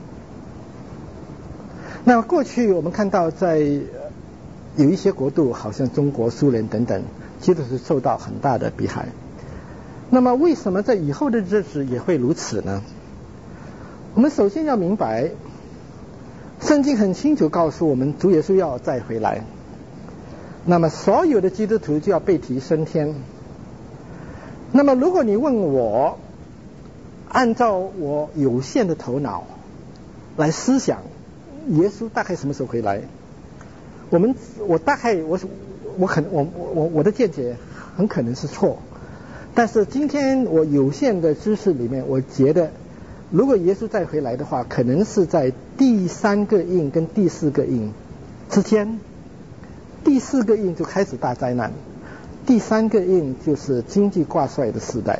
那么过去我们看到在有一些国度，好像中国、苏联等等，基督徒受到很大的迫害。那么为什么在以后的日子也会如此呢？我们首先要明白，圣经很清楚告诉我们，主耶稣要再回来，那么所有的基督徒就要被提升天。那么如果你问我，按照我有限的头脑来思想，耶稣大概什么时候回来？我大概我的见解很可能是错，但是今天我有限的知识里面，我觉得如果耶稣再回来的话，可能是在第三个印跟第四个印之间。第四个印就开始大灾难，第三个印就是经济挂帅的时代。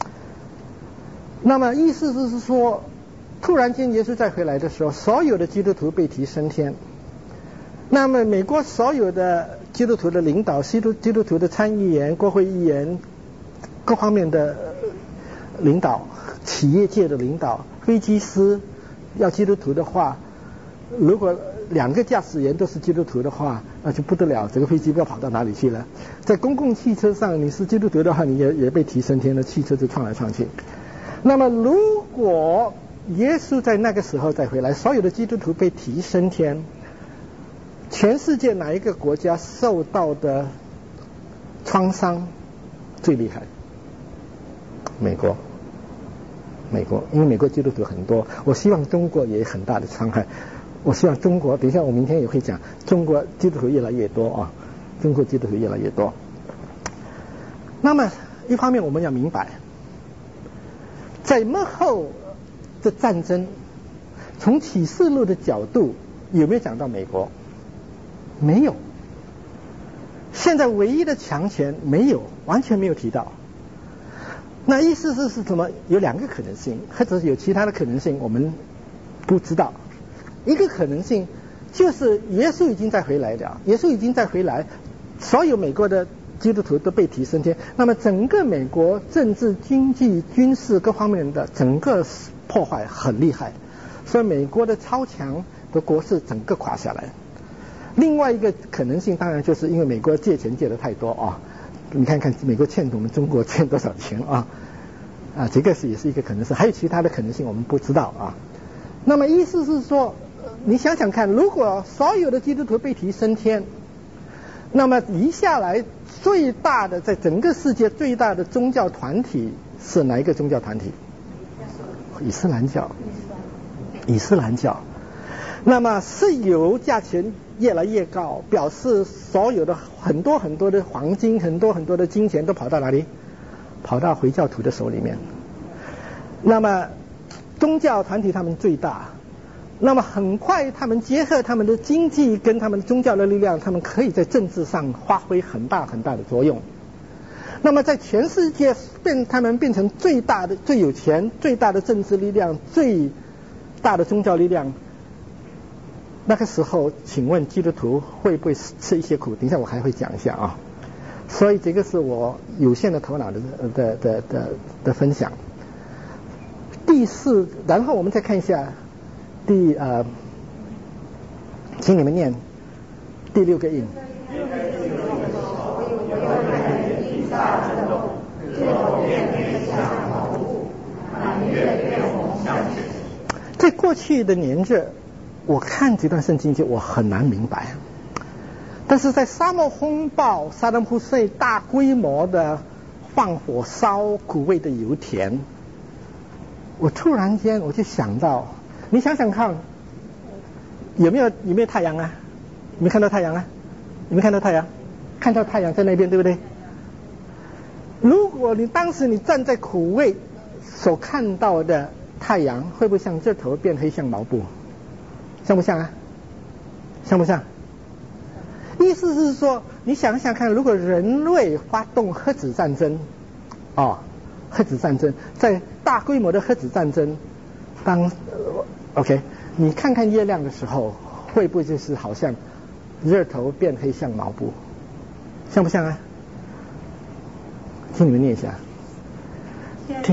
那么意思就是说，突然间耶稣再回来的时候，所有的基督徒被提升天。那么美国所有的基督徒的领导，基督徒的参议员、国会议员，各方面的领导，企业界的领导，飞机师要基督徒的话，如果2个驾驶员都是基督徒的话，那就不得了，这个飞机不知道跑到哪里去了。在公共汽车上，你是基督徒的话，你也被提升天了，汽车就撞来撞去。那么如果耶稣在那个时候再回来，所有的基督徒被提升天，全世界哪一个国家受到的创伤最厉害？美国，因为美国基督徒很多，我希望中国也有很大的伤害。我希望中国，等一下我明天也会讲，中国基督徒越来越多啊，中国基督徒越来越多。那么一方面我们要明白，在末后的战争，从启示录的角度有没有讲到美国？没有。现在唯一的强权没有，完全没有提到。那意思是什么？有2个可能性，或者有其他的可能性，我们不知道。一个可能性就是耶稣已经再回来了，耶稣已经再回来，所有美国的基督徒都被提升天，那么整个美国政治、经济、军事各方面的整个破坏很厉害，所以美国的超强的国势整个垮下来。另外一个可能性当然就是因为美国借钱借的太多啊，你看看美国欠我们中国欠多少钱啊，这个也是一个可能性，还有其他的可能性我们不知道啊。那么意思是说，你想想看，如果所有的基督徒被提升天，那么移下来最大的，在整个世界最大的宗教团体是哪一个宗教团体？伊斯兰教。伊斯兰教。那么石油价钱越来越高，表示所有的很多的黄金，很多的金钱都跑到哪里？跑到回教徒的手里面。那么宗教团体他们最大，那么很快他们结合他们的经济跟他们宗教的力量，他们可以在政治上发挥很大的作用。那么在全世界他们变成最大的、最有钱、最大的政治力量、最大的宗教力量，那个时候请问基督徒会不会吃一些苦？等一下我还会讲一下啊。所以这个是我有限的头脑的分享。第4，然后我们再看一下请你们念第6个印。在过去的年日，我看这段圣经我很难明白，但是在沙漠风暴、萨达姆胡塞大规模的放火烧苦味的油田，我突然间我就想到，你想想看，有没有太阳啊？有没有看到太阳啊？有没有看到太阳？看到太阳在那边，对不对？如果你当时你站在苦味所看到的太阳，会不会像这头变黑像毛布？像不像啊？像不像？意思是说，你想想看，如果人类发动核子战争，核子战争在大规模的核子战争，OK， 你看看月亮的时候，会不会就是好像热头变黑像毛布？像不像啊？听你们念一下。听。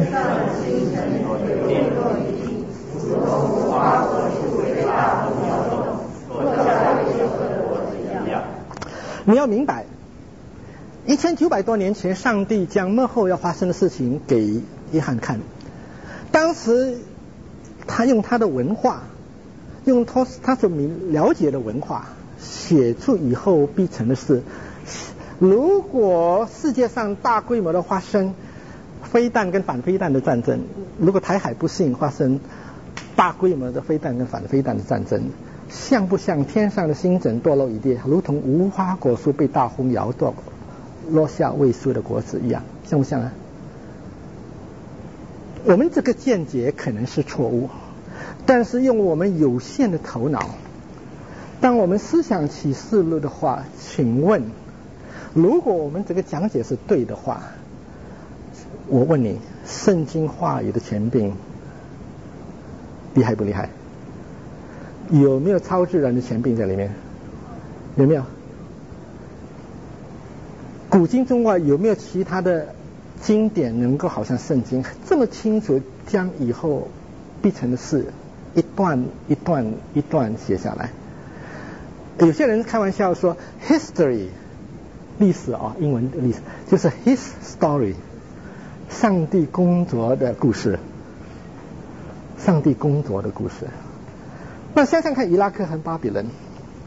你要明白，1900多年前，上帝将末后要发生的事情给约翰看。当时他用他的文化，用他所了解的文化，写出以后必成的事。如果世界上大规模的发生飞弹跟反飞弹的战争，如果台海不幸发生大规模的飞弹跟反飞弹的战争，像不像天上的星辰堕落一地，如同无花果树被大风摇动落下未熟的果子一样？像不像啊？我们这个见解可能是错误，但是用我们有限的头脑，当我们思想启示录的话，请问，如果我们这个讲解是对的话，我问你，圣经话语的权柄厉害不厉害？有没有超自然的权柄在里面？有没有？古今中外有没有其他的经典能够好像圣经这么清楚将以后必成的事一段一段一段写下来？有些人开玩笑说 history 历史英文的历史就是 his story， 上帝工作的故事，上帝工作的故事。那想想看，伊拉克和巴比伦，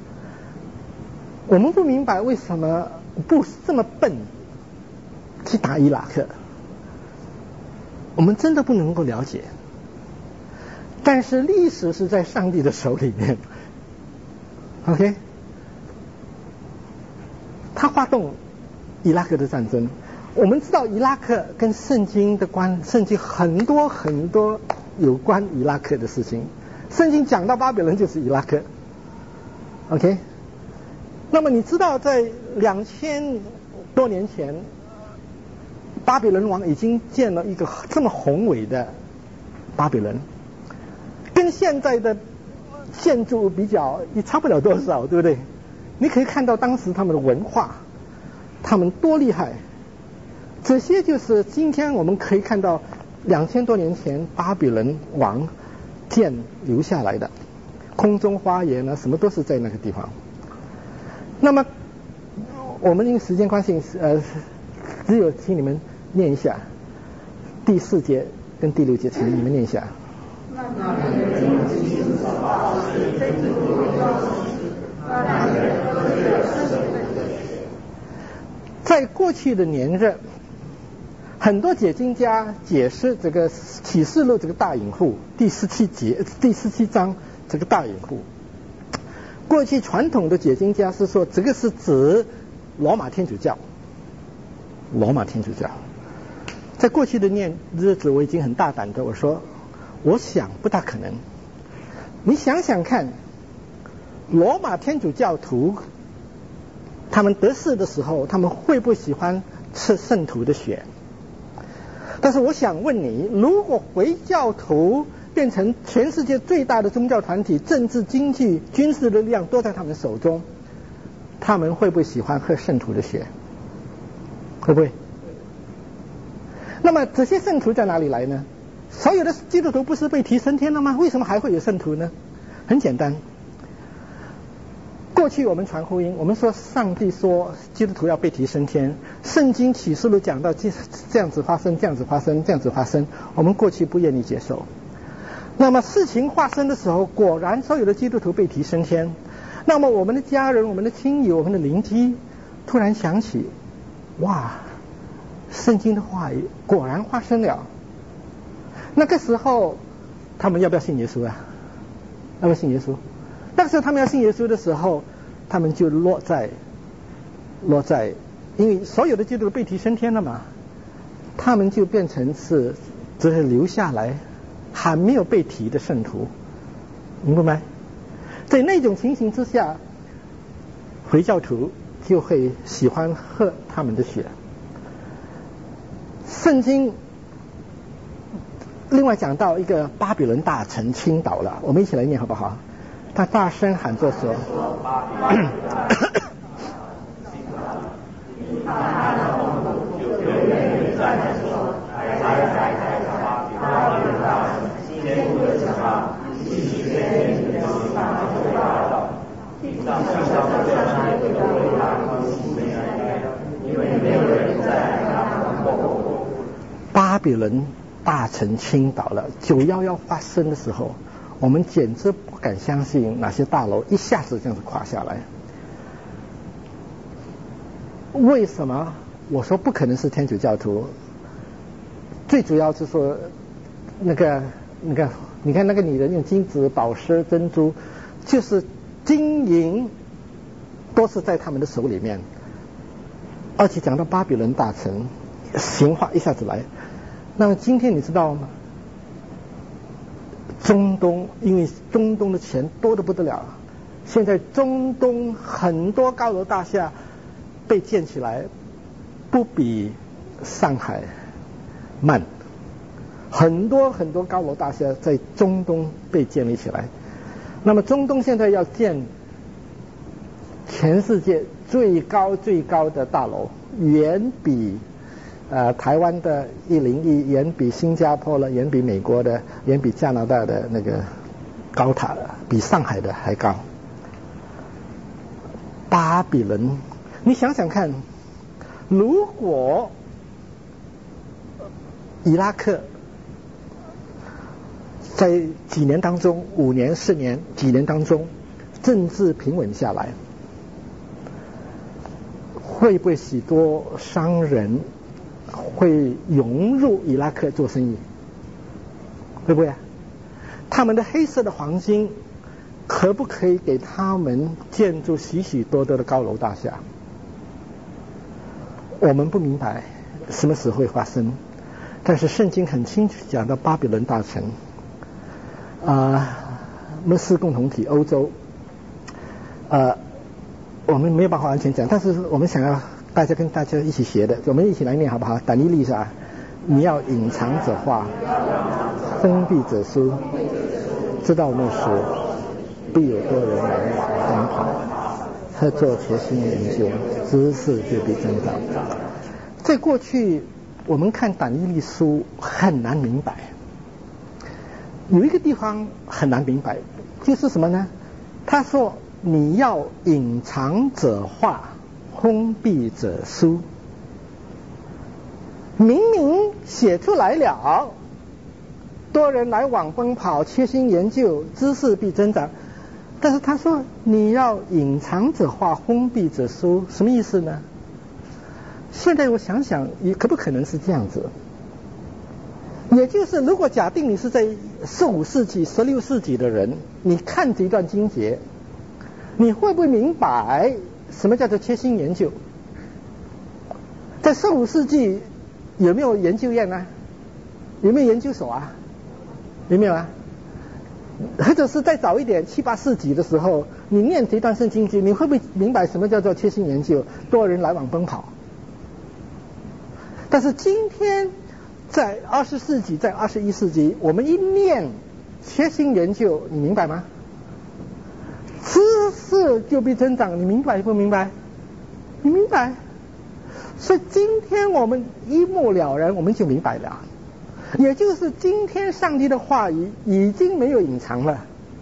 我们不明白为什么不这么笨去打伊拉克，我们真的不能够了解。但是历史是在上帝的手里面 ，OK， 他发动伊拉克的战争。我们知道伊拉克跟圣经很多很多有关伊拉克的事情。圣经讲到巴比伦就是伊拉克 ，OK。那么你知道在2000多年前，巴比伦王已经建了一个这么宏伟的巴比伦，跟现在的建筑比较也差不了多少，对不对？你可以看到当时他们的文化，他们多厉害。这些就是今天我们可以看到2000多年前巴比伦王建留下来的空中花园什么都是在那个地方。那么我们因为时间关系只有请你们念一下第4节跟第6节，请你们念一下。在过去的年日，很多解经家解释这个启示录这个大隐户第17章这个大隐户。过去传统的解经家是说这个是指罗马天主教。在过去的日子我已经很大胆的我说，我想不大可能。你想想看，罗马天主教徒他们得势的时候，他们会不会喜欢吃圣徒的血？但是我想问你，如果回教徒变成全世界最大的宗教团体，政治、经济、军事的力量都在他们手中，他们会不会喜欢喝圣徒的血？会不会？那么这些圣徒在哪里来呢？所有的基督徒不是被提升天了吗？为什么还会有圣徒呢？很简单，过去我们传福音，我们说上帝说基督徒要被提升天，圣经启示录讲到这样子发生，这样子发生，这样子发生，我们过去不愿意接受。那么事情发生的时候，果然所有的基督徒被提升天。那么我们的家人、我们的亲友、我们的邻居突然想起，哇， 圣经的话语果然发生了。那个时候他们要不要信耶稣啊？要不要信耶稣？那个时候他们要信耶稣的时候，他们就落在，因为所有的基督徒被提升天了嘛，他们就变成是只是留下来还没有被提的圣徒，明白吗？在那种情形之下，回教徒就会喜欢喝他们的血。圣经另外讲到一个巴比伦大城倾倒了，我们一起来念好不好？他大声喊着说：巴比伦大城倾倒了，911发生的时候，我们简直不敢相信哪些大楼一下子这样子垮下来。为什么我说不可能是天主教徒？最主要是说那个你看那个女人用金子、宝石、珍珠，就是金银都是在他们的手里面。而且讲到巴比伦大城，形化一下子来。那么今天你知道吗？中东，因为中东的钱多得不得了，现在中东很多高楼大厦被建起来，不比上海慢。很多高楼大厦在中东被建立起来。那么中东现在要建全世界最高的大楼，远比台湾的101，远比新加坡的，远比美国的，远比加拿大的那个高塔，比上海的还高。巴比伦，你想想看，如果伊拉克在几年当中，5年、4年、几年当中，政治平稳下来，会不会许多商人会涌入伊拉克做生意？会不会啊？他们的黑色的黄金可不可以给他们建筑许许多多的高楼大厦？我们不明白什么时候会发生，但是圣经很清楚讲到巴比伦大城，摩斯共同体欧洲，我们没有办法完全讲，但是我们想要跟大家一起学的，我们一起来念好不好？但以理是吧？你要隐藏者话，封闭者书，知道那时必有多人来奔跑，合作决心研究，知识就必增长。在过去我们看但以理书很难明白，有一个地方很难明白，就是什么呢？他说你要隐藏者话，封闭者书。明明写出来了，多人来往奔跑，切心研究，知识必增长，但是他说你要隐藏者话，封闭者书，什么意思呢？现在我想想，可不可能是这样子？也就是如果假定你是在15世纪、16世纪的人，你看这段经节，你会不会明白什么叫做切心研究？在15世纪有没有研究院啊？有没有研究所啊？有没有啊？或者是再早一点7、8世纪的时候，你念这段圣经节，你会不会明白什么叫做切心研究？多人来往奔跑。但是今天在20世纪，在21世纪，我们一念切心研究，你明白吗？知识就必增长，你明白不明白？你明白。所以今天我们一目了然，我们就明白了。也就是今天上帝的话语已经没有隐藏了。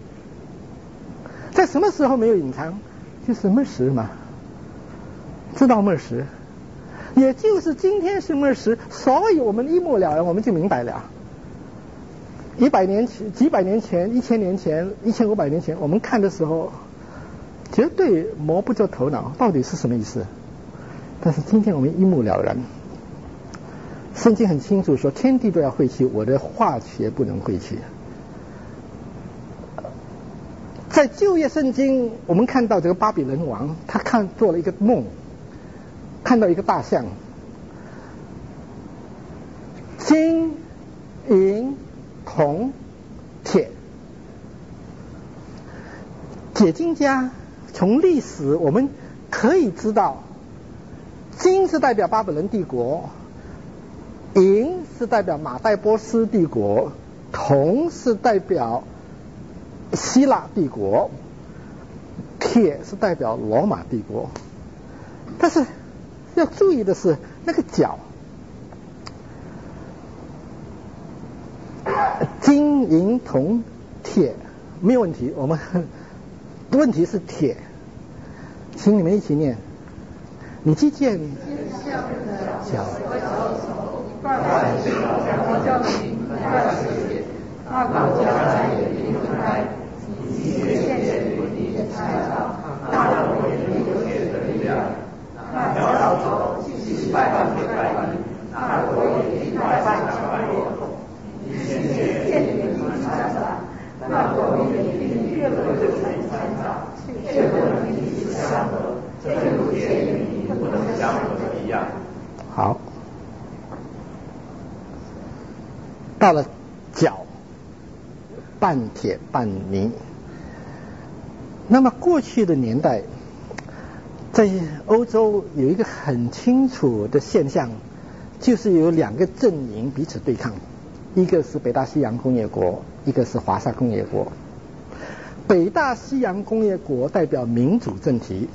在什么时候没有隐藏？就是末时嘛。知道末时，也就是今天是末时，所以我们一目了然，我们就明白了。100年前、几百年前、1000年前、1500年前，我们看的时候绝对摸不着头脑，到底是什么意思？但是今天我们一目了然。 圣经很清楚说，天地都要废去，我的话绝不能废去。在旧约圣经，我们看到这个巴比伦王，他做了一个梦，看到一个大象，金、银、铜、铁。解经家从历史我们可以知道，金是代表巴比伦帝国，银是代表马代波斯帝国，铜是代表希腊帝国，铁是代表罗马帝国。但是要注意的是那个角，金银铜铁没有问题，我们问题是铁，请你们一起念。你去见角，好，到了角，半铁半泥。那么过去的年代，在欧洲有一个很清楚的现象，就是有两个阵营彼此对抗，一个是北大西洋工业国，一个是华沙工业国。北大西洋工业国代表民主政体，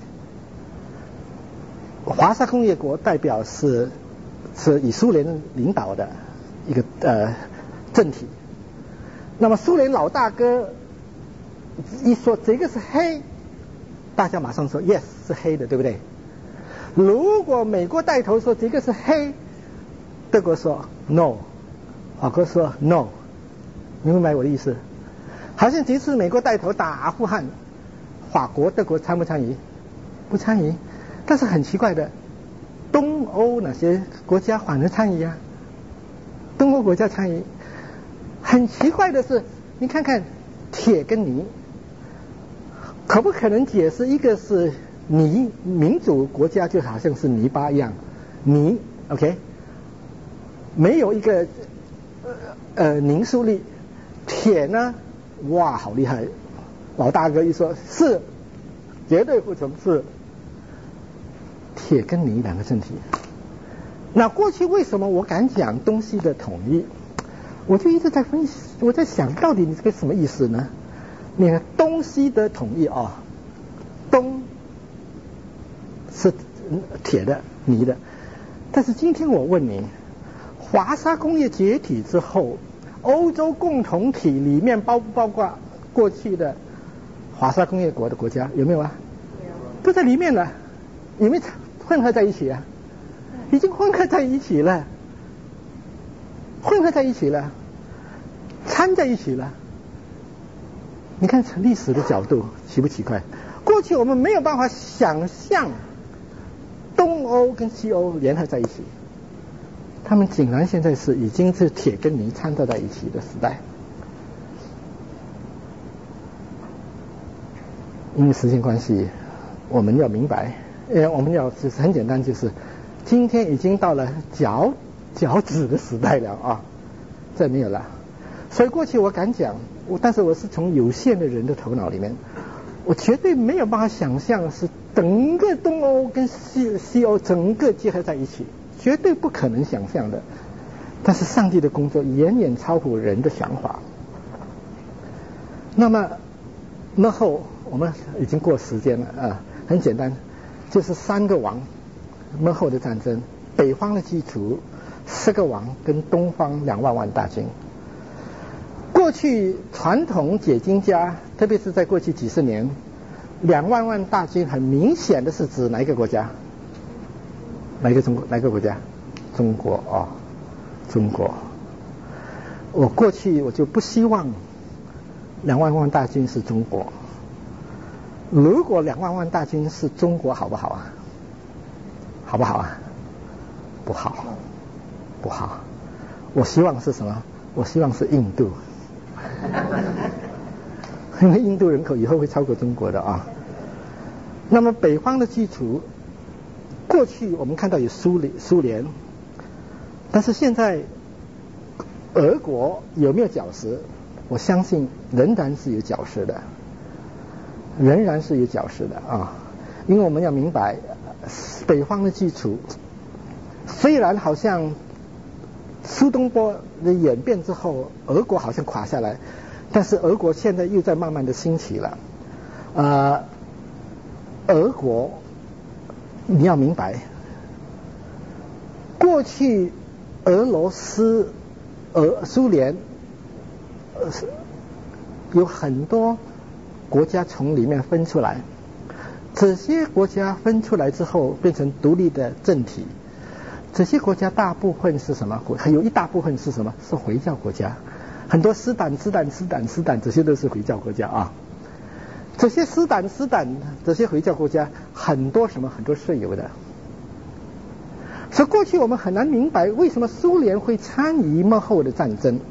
华沙工业国代表是以苏联领导的一个政体。那么苏联老大哥一说这个是黑，大家马上说 yes 是黑的，对不对？如果美国带头说这个是黑，德国说 no， 法国说 no， 你明白我的意思？好像这次美国带头打阿富汗，法国、德国参不参与？不参与。但是很奇怪的，东欧那些国家反而参与啊，东欧国家参与。很奇怪的是，你看看铁跟泥，可不可能解释一个是泥，民主国家就好像是泥巴一样，泥 OK， 没有一个凝塑力。铁呢，哇好厉害，老大哥一说是绝对服从，是铁跟泥两个政体。那过去为什么我敢讲东西的统一？我就一直在分析，我在想到底你这个什么意思呢？你看东西的统一啊，东是铁的泥的，但是今天我问你，华沙工业解体之后，欧洲共同体里面包不包括过去的华沙工业国的国家？有没有啊？都在里面了，有没有混合在一起啊？已经混合在一起了，混合在一起了，掺在一起了。你看从历史的角度奇不奇怪？过去我们没有办法想象东欧跟西欧联合在一起，他们竟然现在是已经是铁跟泥掺杂在一起的时代。因为时间关系，我们要明白，我们要就是很简单，就是今天已经到了脚趾的时代了啊，这没有了。所以过去我敢讲，但是我是从有限的人的头脑里面，我绝对没有办法想象是整个东欧跟西欧整个结合在一起，绝对不可能想象的。但是上帝的工作远远超乎人的想法。那么幕后我们已经过时间了啊，很简单，就是三个王幕后的战争，北方的基础4个王跟东方2万万大军。过去传统解经家，特别是在过去几十年，2万万大军很明显的是指哪一个国家？哪个国家？中国啊，中国。我过去我就不希望2万万大军是中国。如果2万万大军是中国，好不好啊？好不好啊？不好。 不好。我希望是什么？我希望是印度，因为印度人口以后会超过中国的啊。那么北方的基础，过去我们看到有苏联，但是现在俄国有没有角色？我相信仍然是有角色的，仍然是有角色的啊。因为我们要明白，北方的基础虽然好像苏东坡的演变之后，俄国好像垮下来，但是俄国现在又在慢慢的兴起了。俄国你要明白，过去俄罗斯、苏联有很多国家从里面分出来，这些国家分出来之后变成独立的政体。这些国家大部分是什么？还有一大部分是什么？是回教国家，很多斯坦，这些都是回教国家啊。这些斯坦，这些回教国家很多什么？很多税油的。所以过去我们很难明白为什么苏联会参与幕后的战争。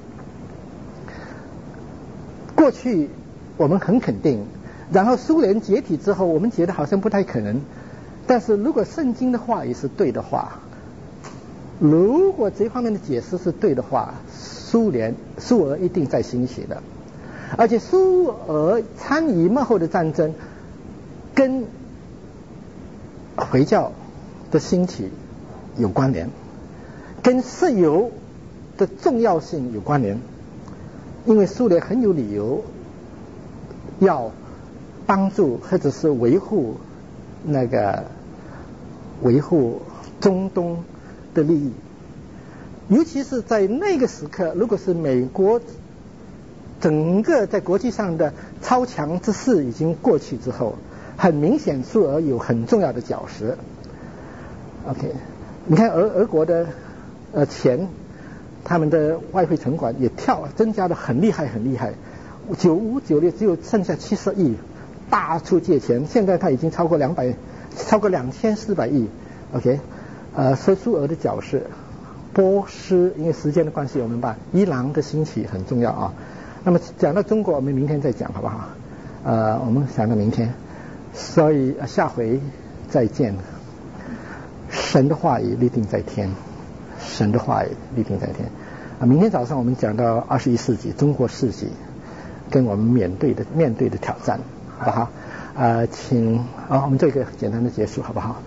过去我们很肯定，然后苏联解体之后，我们觉得好像不太可能。但是如果圣经的话语是对的话，如果这方面的解释是对的话，苏俄一定在兴起的，而且苏俄参与幕后的战争跟回教的兴起有关联，跟石油的重要性有关联，因为苏联很有理由要帮助或者是维护中东的利益，尤其是在那个时刻，如果是美国整个在国际上的超强之势已经过去之后，很明显苏俄有很重要的角色。OK， 你看俄国的钱，他们的外汇存款也增加的很厉害，95、96只有剩下70亿，大处借钱，现在他已经超过2400亿。OK， 说苏俄的角色，波斯因为时间的关系，我们把伊朗的兴起很重要啊。那么讲到中国，我们明天再讲好不好？我们想到明天，所以下回再见。神的话语立定在天，神的话语立定在天。明天早上我们讲到21世纪中国世纪跟我们面对的挑战，好不好？我们这个简单的结束好不好？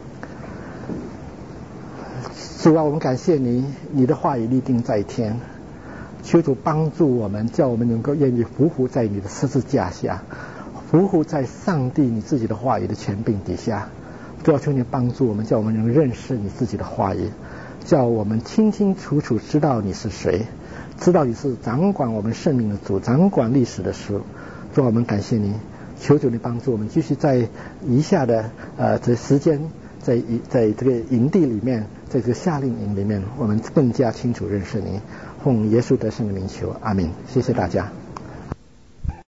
主啊，我们感谢你，你的话语立定在天，求主帮助我们，叫我们能够愿意匍匐在你的十字架下，匍匐在上帝你自己的话语的权柄底下。主要求你帮助我们，叫我们能认识你自己的话语，叫我们清清楚楚知道你是谁，知道你是掌管我们生命的主，掌管历史的主。主，我们感谢你，求主你帮助我们继续在以下的这时间，在这个营地里面，在这个夏令营里面，我们更加清楚认识你。奉耶稣得胜的名求，阿们。谢谢大家。